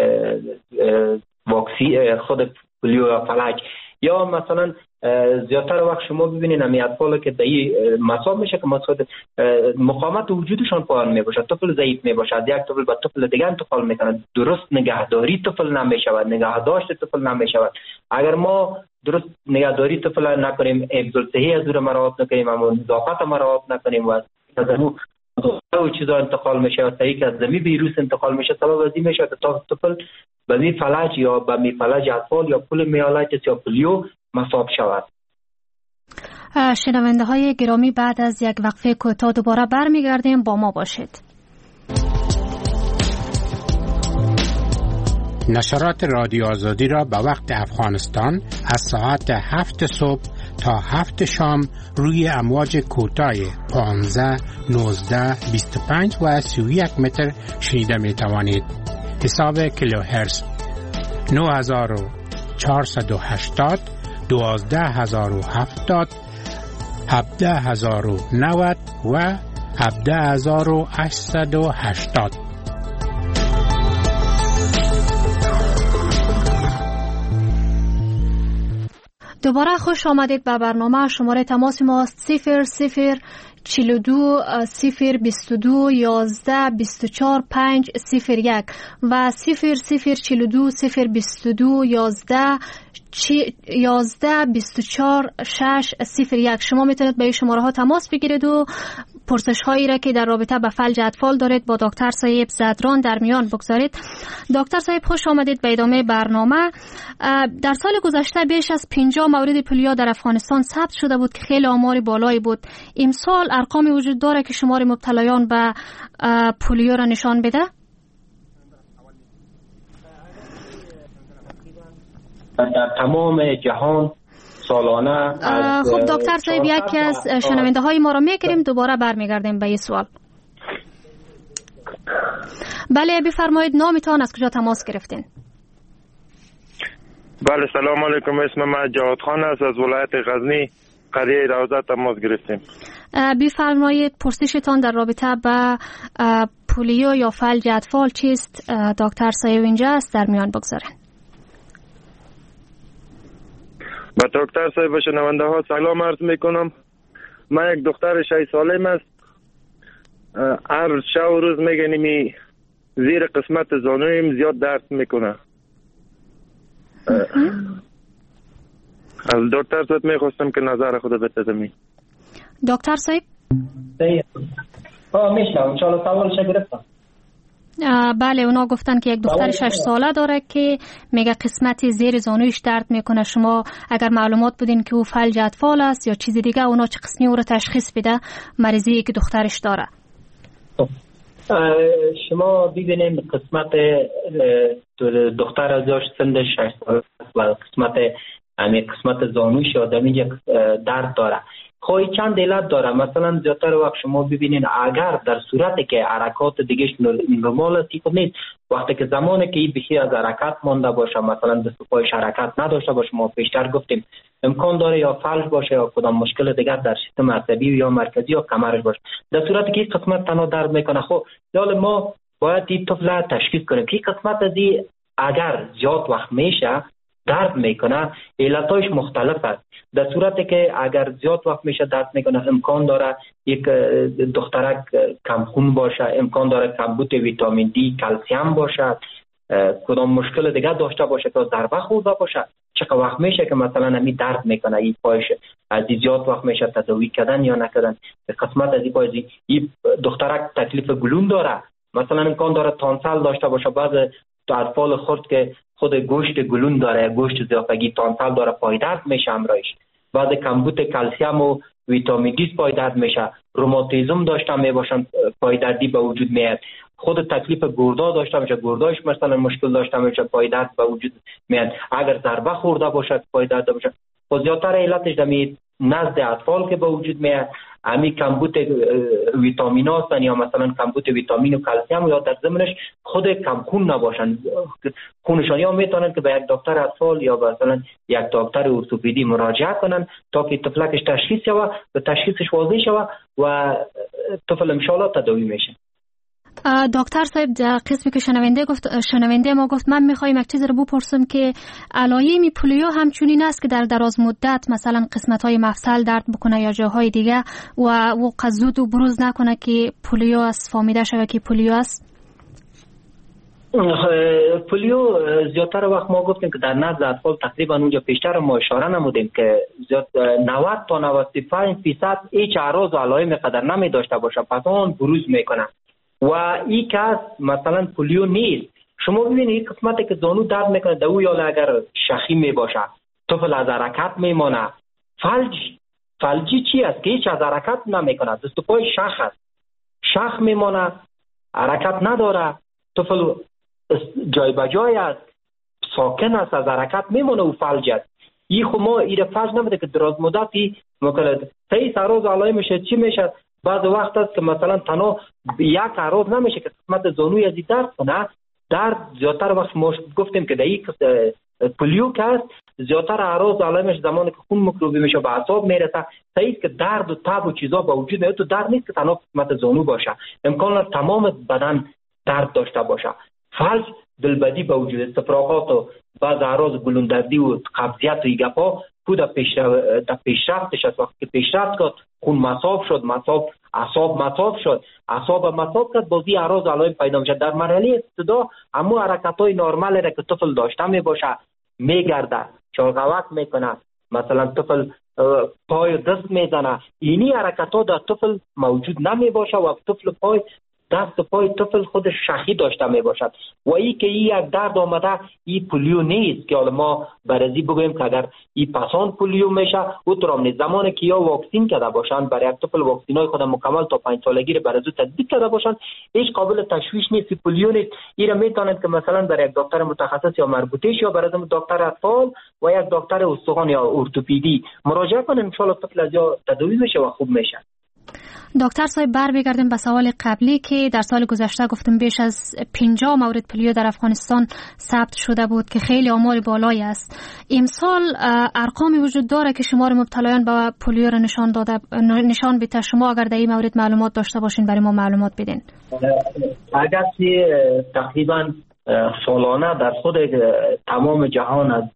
واکسی خود پولیو یا فلج. یا مثلا زیادتر وقت شما ببینید امی اطفال که دایی مصاب میشه که مسئله مقاومت وجودشان پایین میباشه، طفل ضعیف میباشه، از یک طفل به طفل دیگه انتقال میکنه. درست نگهداری طفل نمیشود، نگهداشت طفل نمیشود. اگر ما درست نگهداری طفل نکنیم، حفظ الصحه از او مراعات نکنیم، اما نظافت مراعات نکنیم و از او چیزا انتقال میشه، از طریق از زمین ویروس انتقال میشه، سبب از این میشه که طفل به می فلج یا به می فلج اطفال یا پولیومیالیتیس یا پولیو مصاب شود. شنونده های گرامی، بعد از یک وقفه کوتاه دوباره برمیگردیم، با ما باشید. نشرات رادیو آزادی را به وقت افغانستان از ساعت 7 صبح تا 7 شام روی امواج کوتاه 15 19 25 و 31 متر شنیده می توانید. حساب کیلوهرتز 9480 12070 17090 و 17880. دوباره خوش آمدید به برنامه. شماره تماس ماست 0042 022 11 24 501 و 0042 022 11 24 601. شما میتونید به این شماره ها تماس بگیرید و پرسش هایی را که در رابطه با فلج اطفال دارید با دکتر صاحب زدران در میان بگذارید. دکتر صاحب خوش آمدید به ادامه برنامه. در سال گذشته بیش از 50 مورد پولیو در افغانستان ثبت شده بود که خیلی آمار بالایی بود. امسال ارقامی وجود داره که شمار مبتلایان به پولیو را نشان بده؟ در تمام جهان سالانه. خب دکتر صاحب، یکی از شنونده های ما را میگیریم، دوباره برمیگردیم به این سوال. بله بفرمایید، نامتان، از کجا تماس گرفتین؟ بله سلام علیکم، اسم من جواد خان است، از ولایت غزنی قریه روضه تماس گرفتیم. بفرمایید پرسشتان در رابطه با پولیو یا فلج اطفال چیست؟ دکتر صاحب اینجا است، در میان بگذارن. با دکتر صاحب و شنونده ها سلام عرض میکنم. من یک دختر 6 سالم است. هر شب و روز میگنیم زیر قسمت زانویم زیاد درد میکنه. از دکتر صاحب میخواستم که نظر خود بتدمی. دکتر صاحب میشنم، انشاءالله سوالش گرفتم. بله، اونا گفتن که یک دختر 6 ساله داره که میگه قسمت زیر زانویش درد میکنه. شما اگر معلومات بدین که او فلج اطفال است یا چیز دیگه، اونا چه قسمی او رو تشخیص بده مریضی که دخترش داره؟ شما ببینید قسمت دختر از داشت سن 6 ساله و قسمت زانویش آدمی یک درد داره. خواهی چند علت داره. مثلا زیادتر وقت شما ببینین اگر در صورتی که حرکات دیگه نرمال است خود نیست، وقتی که زمانی که این بخی از حرکت مانده باشه، مثلا دست و پایش حرکت نداشته باشه، ما پیشتر گفتیم امکان داره یا فلج باشه یا کدام مشکل دیگر در سیستم عصبی یا مرکزی یا کمرش باشه. در صورتی که این قسمت تنها درد میکنه، خب حالا ما باید این طفل تشخیص کنیم که این قسمت از این اگر زیاد وقت میشه درد میکنه، علتایش مختلف است. در صورتی که اگر زیاد وقت میشه درد میکنه، امکان داره یک دخترک کمخون باشه، امکان داره کمبود ویتامین دی، کلسیم باشه، کدام مشکل دیگه داشته باشه که ضربه خورده باشه. چقدر وقت میشه که مثلا همین درد میکنه این پایش، از زیاد وقت میشه تداوی کردن یا نکردن. قسمت از این پای این دخترک تکلیف گلون داره، مثلا امکان داره تانسل داشته باشه. بعض اطفال خرد که خود گوشت گلون داره، گوشت اضافگی تانسل داره، پای درد میشه همراهش. بعد کمبود کلسیم و ویتامین دی پای درد میشه. روماتیسم داشته میباشن، پای دردی به وجود میاد. خود تکلیف گردا داشته میشه، گرداش مثلا مشکل داشته میشه، پای درد به وجود میاد. اگر ضربه خورده باشه پای درد باشه. خب زیادتر علتش دمی نزد اطفال که به وجود میاد، همین کمبود ویتامینات یا مثلا کمبود ویتامین و کلسیم، یا در ضمنش خود کمخون نباشن. خونشانی ها میتونن که به یک دکتر اطفال یا مثلا یک دکتر ارتوپدی مراجعه کنن تا که طفلکش تشخیص شود و تشخیصش واضح شود و طفل ان شاء الله تداوی میشه. دکتر صاحب، قسمی که شنونده ما گفت، من میخوایم یک چیز رو بپرسم که علائم پولیو همچنین است که در دراز مدت مثلا قسمت های مفصل درد بکنه یا جاهای دیگه و زود و بروز نکنه که پولیو است، فهمیده شده که پولیو است؟ پولیو زیادتر وقت ما گفتیم که در نزد اطفال تقریبا اونجا پیشتر ما اشاره نمودیم که 90 تا 95% هیچ اعراض و علائم قدر نمی داشته باشه، پس اون بروز میکنه و این کس مثلا پولیو نیست. شما ببینید این قسمتی که زانو درد میکنه دو یا اگر شخی میباشه، طفل از حرکت میمانه. فلجی چی است که هیچ از حرکت نمیکنه، دست و پای شخ است، شخ میمانه، حرکت نداره، طفل جای بجای است، ساکن است، از حرکت میمانه و فلج است. این خب ما این فلج نمیده که دراز مدتی ممکنه تیس اعراض علائم میشه. چی میشه؟ بعض وقت است که مثلا تنها یک اعراض نمیشه که قسمت زانوی از درد کنه. درد زیادتر وقت ما گفتیم که در این پولیو که است زیادتر اعراض علائمش زمانی که خون مکروبی میشه به اعصاب میرسه، صحیح که درد و تب و چیزا با وجود میاد. تو درد نیست که تنها قسمت زانو باشه، امکان است تمام بدن درد داشته باشه. فلج دلبدی با وجود استفراغات و بعض اعراض گلوندردی و قبضیت و ایگپا خود پیشرفتش است. وقتی که پیشرفت کرد خون مصاب شد، اعصاب مصاب کرد، بازی اعراض علائم پیدا میشه. در مرحله ابتدا اما حرکت‌های نرمال را که طفل داشته میباشه، میگرده، چالقوت میکنه، مثلا طفل پای و دست میزنه، اینی حرکت‌ها در طفل موجود نمیباشه و طفل دست و پای طفل خود شخی داشته می باشد و ای که این یک درد آمده این پولیو نیست که حالا ما برازی بگویم که اگر این پسان پولیو میشه او طرام نیست. زمانی که یا واکسین کرده باشند برای یک طفل واکسین های خود مکمل تا 5 سالگی رو برازو تطبیق کرده باشند، هیچ قابل تشویش نیست، پولیو نیست. این را میتونند که مثلا برای یک دکتر متخصص یا مربوطه یا برای دکتر اطفال و یک دکتر استخوان یا ارتوپدی مراجعه کنند، ان شاء الله طفل از یا تداوی میشه و خوب میشه. دکتر صاحب، بگردیم به سوال قبلی که در سال گذشته گفتم بیش از 50 مورد پولیو در افغانستان ثبت شده بود که خیلی آمار بالایی است. امسال ارقامی وجود داره که شمار مبتلایان به پولیو را نشان بده؟ شما اگر در این مورد معلومات داشته باشین برای ما معلومات بدین. اگر تقریبا سالانه در خود تمام جهان از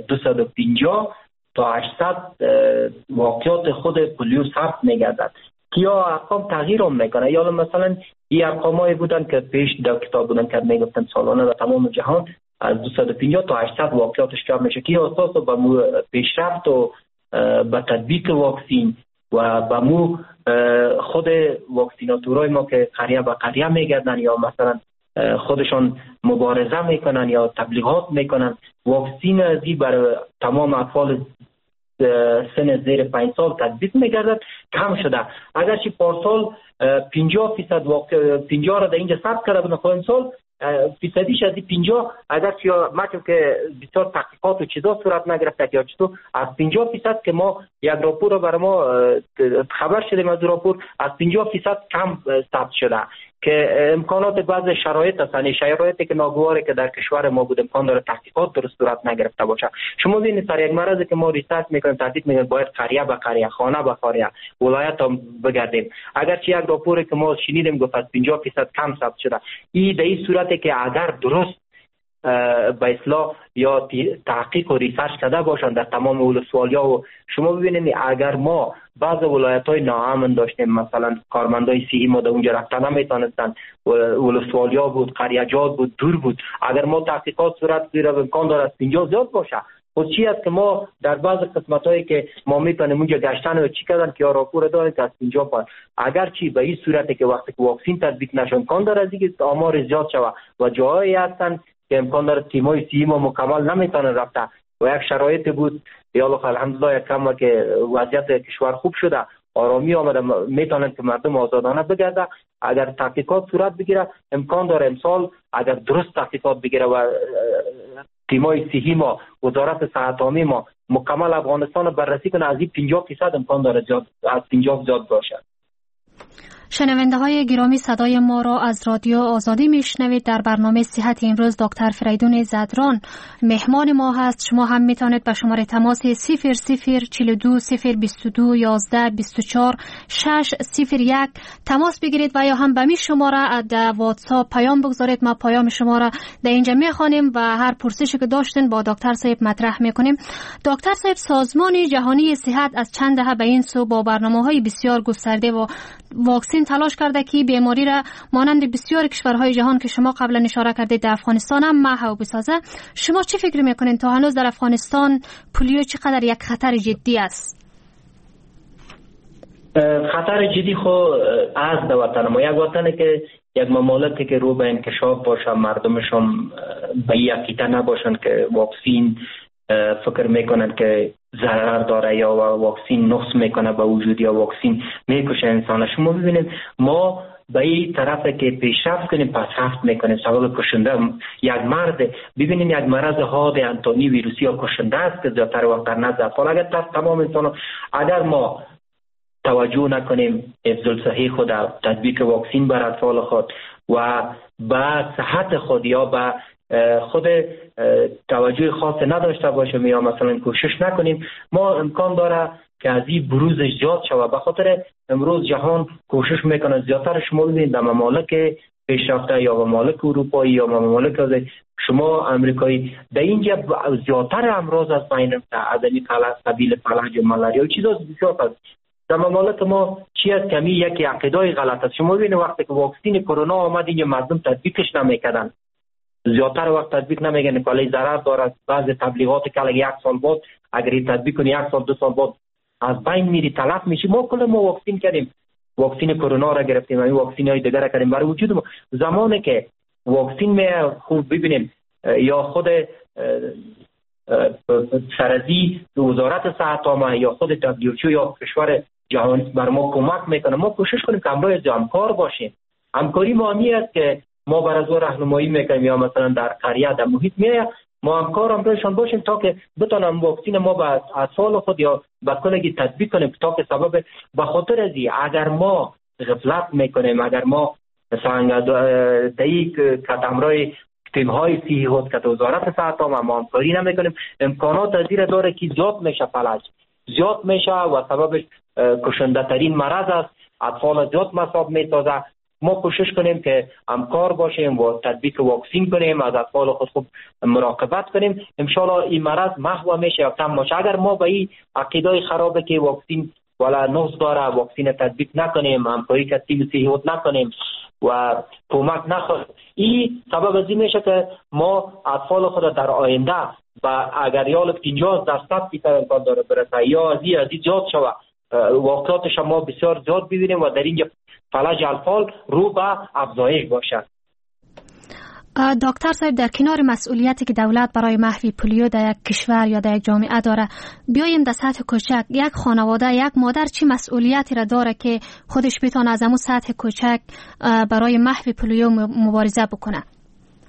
250 تا 800 واقعات خود پولیو ثبت می‌گردد که یا ارقام تغییر هم میکنه، یا مثلا این ارقامایی بودن که پیش در کتاب بودن که میگفتن سالانه در تمام جهان از 250 تا 800 واقعاتش کم میشه که اساس به پیشرفت و به تطبیق واکسین و به مو خود واکسیناتورای ما که قریه به قریه میگردن یا مثلا خودشان مبارزه میکنن یا تبلیغات میکنن، واکسین ازی برای تمام اطفال سن زیر 5 سال تطبیق میگردد کم شده. اگرچه پارسال 50% 50 را در اینجا ثبت کرده بودن، خب امسال فیصدیش از 50 اگر که بسیار تحقیقات و چیزا صورت نگرفته یا چطور از 50% که ما یک راپور رو برای ما خبر شدیم از راپور از 50% کم ثبت شده که امکانات بعض شرایط هستن، شرایطی که ناگواره که در کشور ما بود امکان داره تحقیقات درست صورت نگرفته باشه. شما ببینید سر یک مرضی که ما ریسرچ میکنیم تحقیق میکنیم باید قریه به قریه، خانه به خانه، ولایت هم بگردیم. اگر چه یک راپوری که ما شنیدیم گفت از 50% کم ثبت شده، این در این صورتی که اگر درست به اصلاح یا تحقیق و ریسرچ کرده باشند در تمام ولسوالیا و شما ببینید اگر ما بعض ولایت‌های ناامن داشتیم، مثلا کارمندای صحی ما در اونجا رفتن نمیتونستن، ولسوالیا بود، قریه‌جات بود، دور بود، اگر ما تحقیقات صورت بگیره امکان داره از 50 زیاد باشه. خود چی است که ما در بعض قسمت‌هایی که ما میتونیم اونجا گشتن و چی کردن که راپور داره که از 50 پا اگر چی به این صورتی که وقتی که واکسن تطبیق نشه امکان داره دیگه آمار زیاد شود و جاهایی هستن که امکان داره تیمای سی ما مکمل نمیتونه رفته و یک شرایط بود یا الحمدلله یک کم که وضعیت کشور خوب شده، آرامی آمده، میتونن که مردم آزادانه بگرده. اگر تحقیقات صورت بگیره امکان داره امسال اگر درست تحقیقات بگیره و تیمای صحی ما، وزارت صحت عامه ما مکمل افغانستان رو بررسی کنه از این 50% امکان داره زیاد از 50 زیاد باشه. شنونده های گرامی صدای ما را از رادیو آزادی میشنوید. در برنامه صحت امروز دکتر فریدون زدران مهمان ما هست. شما هم میتونید به شماره تماس 0042 022 11 24 601 تماس بگیرید و یا هم به می شماره در واتساپ پیام بگذارید. ما پیام شما را در اینجا میخوانیم و هر پرسشی که داشتین با دکتر صاحب مطرح میکنیم. دکتر صاحب، سازمان جهانی صحت از چند دهه به این سو با برنامه‌های بسیار گسترده و واکسن تلاش کرده که بیماری را مانند بسیار کشورهای جهان که شما قبلا اشاره کردید در افغانستان هم محو بسازه. شما چی فکر میکنین تا هنوز در افغانستان پولیو چقدر یک خطر جدی است؟ خطر جدی خو از در وطن ما، یک وطنه که یک مملکتی که رو به انکشاف باشه، مردمشون به یک عقیده نباشن که واکسن فکر میکنن که ضرر داره یا واکسن نقص میکنه به وجود یا واکسن میکشه انسان. شما ببینید ما به این طرف که پیشرفت کنیم پس رفت میکنیم سبب کشنده یک مرد. ببینید یک مرض حاد انتونی ویروسی یا کشنده است که زیادتر وقت در نزد اطفال اگر تمام انسان اگر ما توجه نکنیم حفظ صحی خود تطبیق واکسن بر اطفال خود و به صحت خود یا به خود توجه خاص نداشته باشیم یا مثلا کوشش نکنیم، ما امکان داره که از این بروز زیاد شود. به خاطر امروز جهان کوشش میکنه زیادتر. شما ببینید در ممالک پیشرفته یا ممالک اروپایی یا ممالک شما امریکایی در اینجا زیادتر امراض از بین رفته، از این قبیل فلج ملاریا و چیزا بسیار است. در ممالک ما چی از کمی یکی عقیده‌ای غلط است. شما ببینید وقتی که واکسن کرونا آمد اینجا مردم تطبیقش نمیکردن، زیادتر وقت تطبیق نمیگن که علی ضرر داره. بعض تبلیغات که یک سال بعد اگر تطبیق کنی یک سال دو سال بعد از بین میری تلف میشی. ما واکسن کردیم، واکسن کرونا را گرفتیم، این واکسن های دیگر را کردیم برای وجود ما. زمانی که واکسن می خوب ببینیم یا خود سرزی وزارت صحت عامه یا خود WHO یا کشور جهانی بر ما کمک میکنه، ما کوشش کنیم که همراه همکار باشیم. همکاری معنی است که ما بر از راهنمایی میکنیم یا مثلا در قریه در محیط میایم ما همراهشان باشیم تا که بتونن واکسن ما به اطفال خود یا به کلگی تطبیق کنیم تا که سبب به خاطر ازی اگر ما غفلت میکنیم، اگر ما مثلا دایی که همراه تیم های صحی خود که وزارت صحت عامه ما همکاری نمیکنیم امکانات از این داره که زیاد میشه فلج زیاد میشه و سببش کشنده ترین مرض است، اطفال زیاد مصاب میسازه. ما کوشش کنیم که همکار باشیم و تطبیق واکسن کنیم، از اطفال خود خوب مراقبت کنیم. ان شاء الله این مرض محو میشه یا کم میشه. اگر ما به این عقیده خرابه که واکسن ولا نقص داره واکسن تطبیق نکنیم، همکاری که تیم صحی نکنیم و کمک نخواهیم، این سبب از این میشه که ما اطفال خود در آینده و اگر یال 50% بیشتر امکان داره برسه یا از این زیاد شود واقعاتش ما بسیار زیاد ببینیم و در اینجا فلج اطفال رو به افزایش باشد. دکتر صاحب، در کنار مسئولیتی که دولت برای محو پولیو در یک کشور یا در یک جامعه داره، بیایم در سطح کوچک یک خانواده، یک مادر چی مسئولیتی را داره که خودش بتونه از همون سطح کوچک برای محو پولیو مبارزه بکنه؟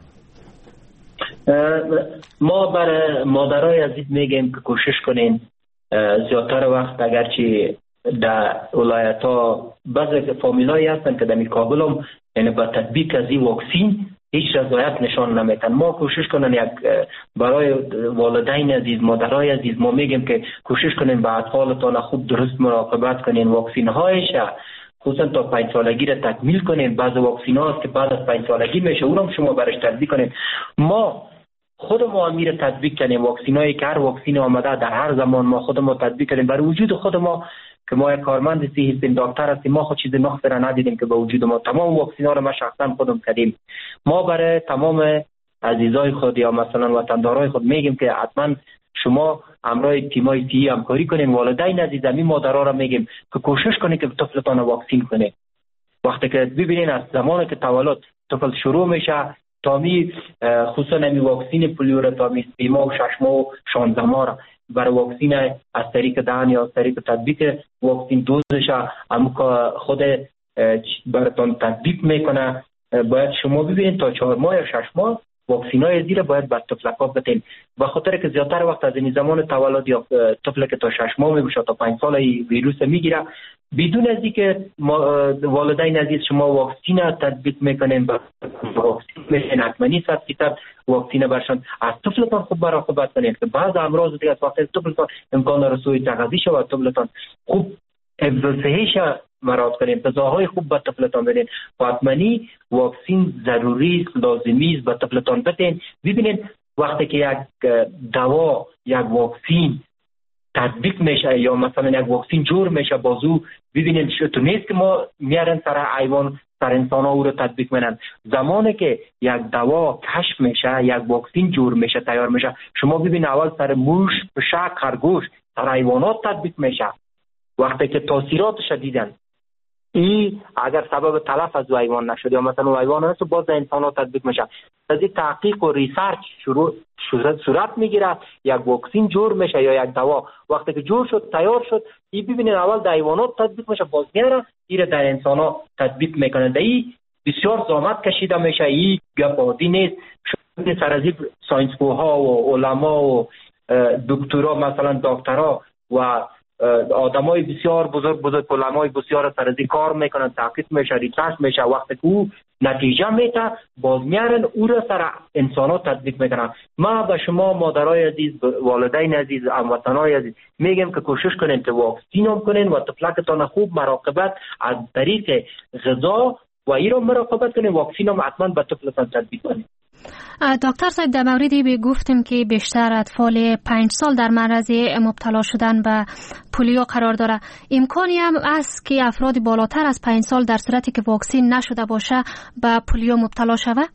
ما برای مادرای عزیز میگیم که کوشش کنین زیادتر وقت اگرچه در ولایت ها بعضی فامیلایی هستن که در کابل هم یعنی با تطبیق از این واکسین هیچ رضایت نشان نمیتن. ما کوشش کنن برای والدین عزیز، مادرای عزیز ما میگیم که کوشش کنین با اطفالتان خوب درست مراقبت کنین، واکسین هایش خصوصا تا 5 سالگی را تکمیل کنین. بعض واکسین هاست که بعد از 5 سالگی میشه، اونم شما برش تطبیق کنین. ما خود ما امیر تطبیق کنیم واکسین هایی که هر واکسین آمده در هر زمان ما خود ما تطبیق کنیم برای وجود خود ما که ما یک کارمند صحی هستیم، دکتر هستیم، ما خود چیز نقص را ندیدیم که به وجود ما تمام واکسین ها را ما شخصا خودم کردیم. ما برای تمام عزیزای خود یا مثلا وطندارای خود میگیم که حتما شما همراه تیمای صحی همکاری کنین. والدین عزیز همین مادرها را میگیم که کوشش کنین که طفلتان واکسین کنین. وقتی که ببینین از زمانی که تولد طفل شروع میشه تا می خصوصا می واکسین پولیو را تا می 3 ماه و 6 ماه و 16 ماه را برای واکسین از طریق دهن یا از طریق تطبیق واکسین دوزش هم خود براتون تطبیق میکنه. باید شما ببینید تا 4 ماه یا 6 ماه واکسین های زیر باید بر طفلکا بدین. به خاطر که زیادتر وقت از این زمان تولد یا طفل که تا 6 ماه میشه تا 5 سال ویروس میگیره بدون از اینکه والدین عزیز شما واکسین تطبیق میکنین با واکسین میشن حتماً 100% واکسین برشان از طفلتان خوب مراقبت کنین که بعض امراض دیگه از وقتی طفلتان امکان داره سوی تغذیه شود طفلتان خوب حفظ صحیش مراعات کنین، غذاهای خوب به طفلتان بدین. حتماً واکسین ضروری است، لازمی است به طفلتان بدین. ببینین وقتی که یک دوا یک واکسین تطبیق میشه یا مثلا یک واکسین جور میشه بازو ببینید تو نیست که ما میارن سر حیوان سر انسان ها او رو تطبیق میکنن. زمانی که یک دوا کشف میشه یک واکسین جور میشه تیار میشه شما ببین اول سر موش، پشک، خرگوش سر حیوانات تطبیق میشه. وقتی که تاثیراتش دیدن این اگر سبب تلف از حیوان نشد یا مثلا حیوان هست باز انسان ها تطبیق میشه. از این تحقیق و ریسرچ صورت میگیره یک واکسین جور میشه یا یک دوا وقتی که جور شد تیار شد این ببینید اول در حیوانات تطبیق میشه باز میاره این در انسان ها تطبیق میکنه. در این بسیار زحمت کشیده میشه، این گپ عادی نیست. شما سر از ساینسپوها و علما و دکترها مثلا دکترها و آدمای بسیار بزرگ علمای بسیار سر از کار میکنن، تحقیق میشه، ریسرچ میشه. وقتی که او نتیجه میده باز میارن او را سر انسان‌ها تطبیق میکنن. ما به شما مادرای عزیز، والدین عزیز، هموطنای عزیز میگم که کوشش کنین که واکسین هم کنین و طفلکتان خوب مراقبت از طریق غذا و این رو مراقبت کنین. واکسین هم حتما به طفلتان تطبیق کنین. دکتر صاحب در موردی گفتیم که بیشتر اطفال 5 سال در معرض مبتلا شدن به پولیو قرار داره. امکانی هم است که افراد بالاتر از 5 سال در صورتی که واکسین نشده باشه به پولیو مبتلا شود؟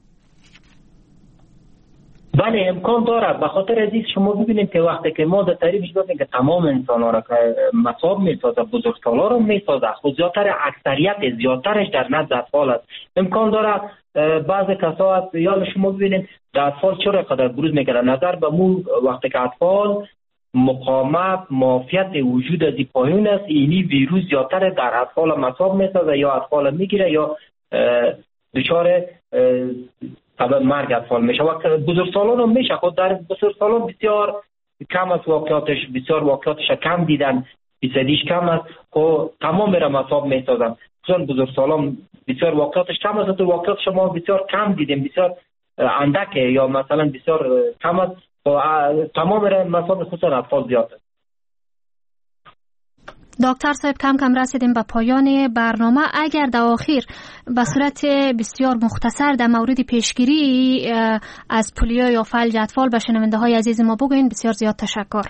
بله امکان داره. به خاطر از این شما ببینید که وقتی که ما در تعریفش گفتیم که تمام انسان‌ها را که مصاب می‌سازه، بزرگسالا را می‌سازه، خود زیادترش در نزد اطفال است. امکان داره بعض کسا هست یا شما ببینید در اطفال چرا قدر بروز می‌کنه نظر به مو وقتی که اطفال مقاومت معافیت وجود از پایین است اینی ویروس زیادتر در اطفال مصاب می‌سازه یا اطفال می‌گیره یا دچار سبب مرگ اطفال میشه. وقت بزرگسالان هم میشه. خود در بزرگسالان بسیار کم است واقعاتش، بسیار واقعاتش کم دیدن، فیصدیش کم است. خب تمام را مصاب میسازن. خصوصا بزرگسالان بسیار واقعاتش کم است و واقعات شما بسیار کم دیدیم، بسیار اندکه یا مثلا بسیار کم است. تمام را مصاب خصوصا اطفال زیاد است. دکتر صاحب کم رسیدیم به پایان برنامه. اگر در آخر به صورت بسیار مختصر در مورد پیشگیری از پولیو یا فلج اطفال به شنونده های عزیز ما بگوین بسیار زیاد تشکر.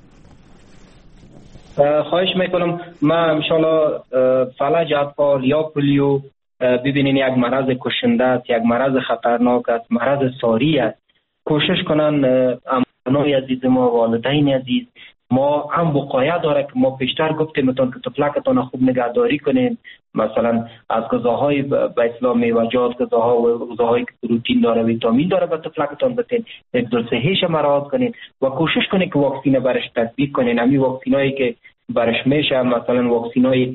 خواهش میکنم. من انشالله فلج اطفال یا پولیو ببینین یک مرض کشنده است، یک مرض خطرناک است، مرض ساری است. کوشش کنن امنای عزیز ما، والدین عزیز ما هم وقایه داره که ما پیشتر گفتیم میتون که طفلکتان خوب نگهداری کنین، مثلا از غذاهای به اسلام میوه‌جات، غذاهایی که پروتئین داره، ویتامین داره به طفلکتان بدین، حفظ صحیش مراعات کنین و کوشش کنین که واکسین برش تطبیق کنین. همین واکسینایی که برش میشه مثلا واکسینای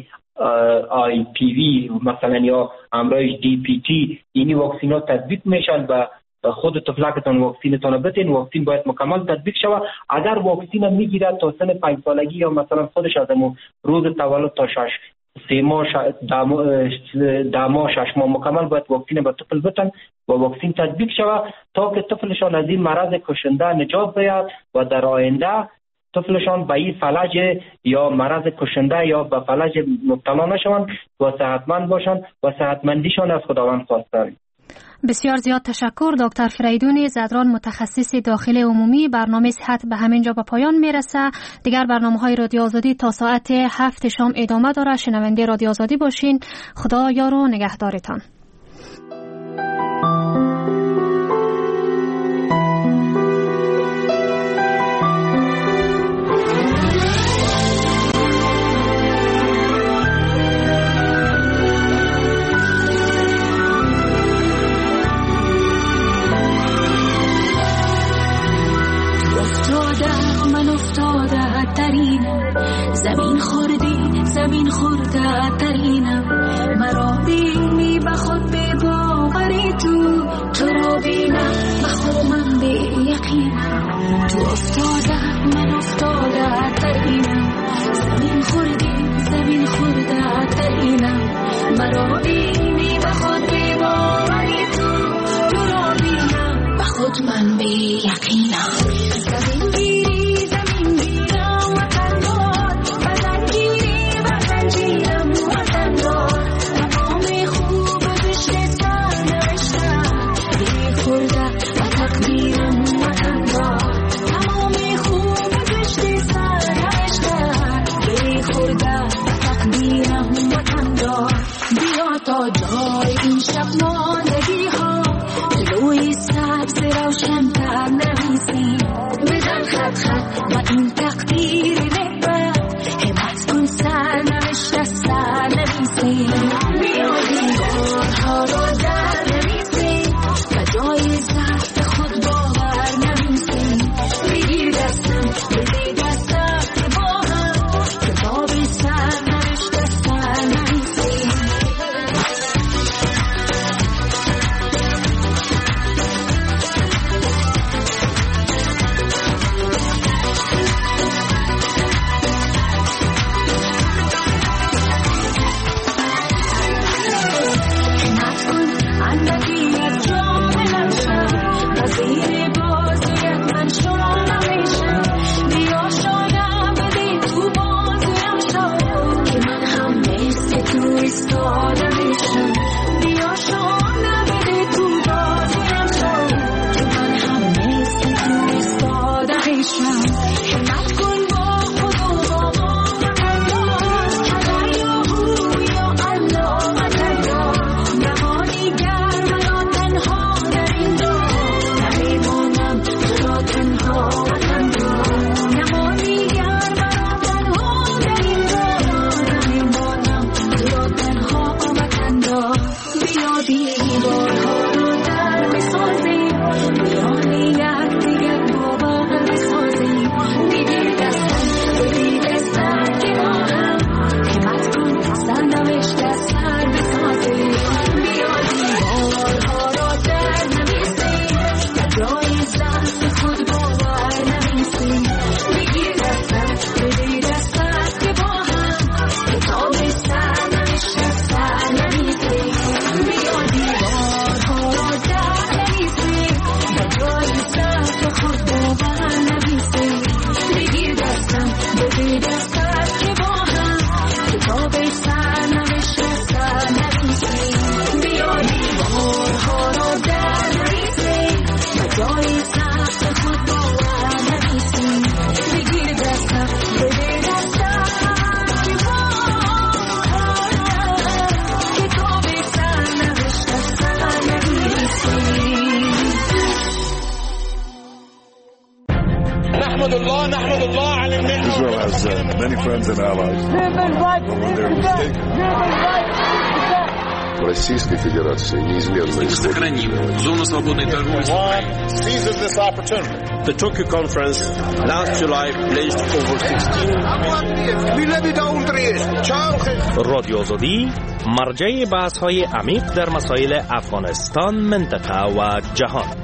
IPV مثلا یا همراهش DPT اینی واکسینا تطبیق میشن به خود طفلکتان واکسینتان بتین. واکسین باید مکمل تطبیق شود. اگر واکسین میگیرد تا سن 5 سالگی یا مثلا خودش از روز تولد تا 3 ماه 10 ماه 6 ماه مکمل باید واکسین به طفل بتن و واکسین تطبیق شود تا که طفلشان از این مرض کشنده نجات بیابد و در آینده طفلشان به این فلج یا مرض کشنده یا به فلج مبتلا نشوند و صحتمند باشند و صحتمندیشان از خداوند خواسته. بسیار زیاد تشکر. دکتر فریدون زدران، متخصص داخل عمومی. برنامه صحت به همین جا به پایان میرسه. دیگر برنامه‌های رادیو آزادی تا ساعت 7 شام ادامه داره. شنونده رادیو آزادی باشین. خدا یار و نگهدارتان. زمین خورده ترینم مرا بینی به خود به باوری تو را بینم به خود من به یقینم تو افتاده من افتاده ترینم زمین خورده ترینم مرا بینی به خود به باوری تو را بینم به خود من به یقینم Israel has many friends and allies. Российской Федерации неизменно сохраним зону свободной торговли. Seizes this opportunity. The Tokyo conference last July pledged over 16 رادیو آزادی مرجع بحث‌های عمیق در مسائل افغانستان، منطقه و جهان.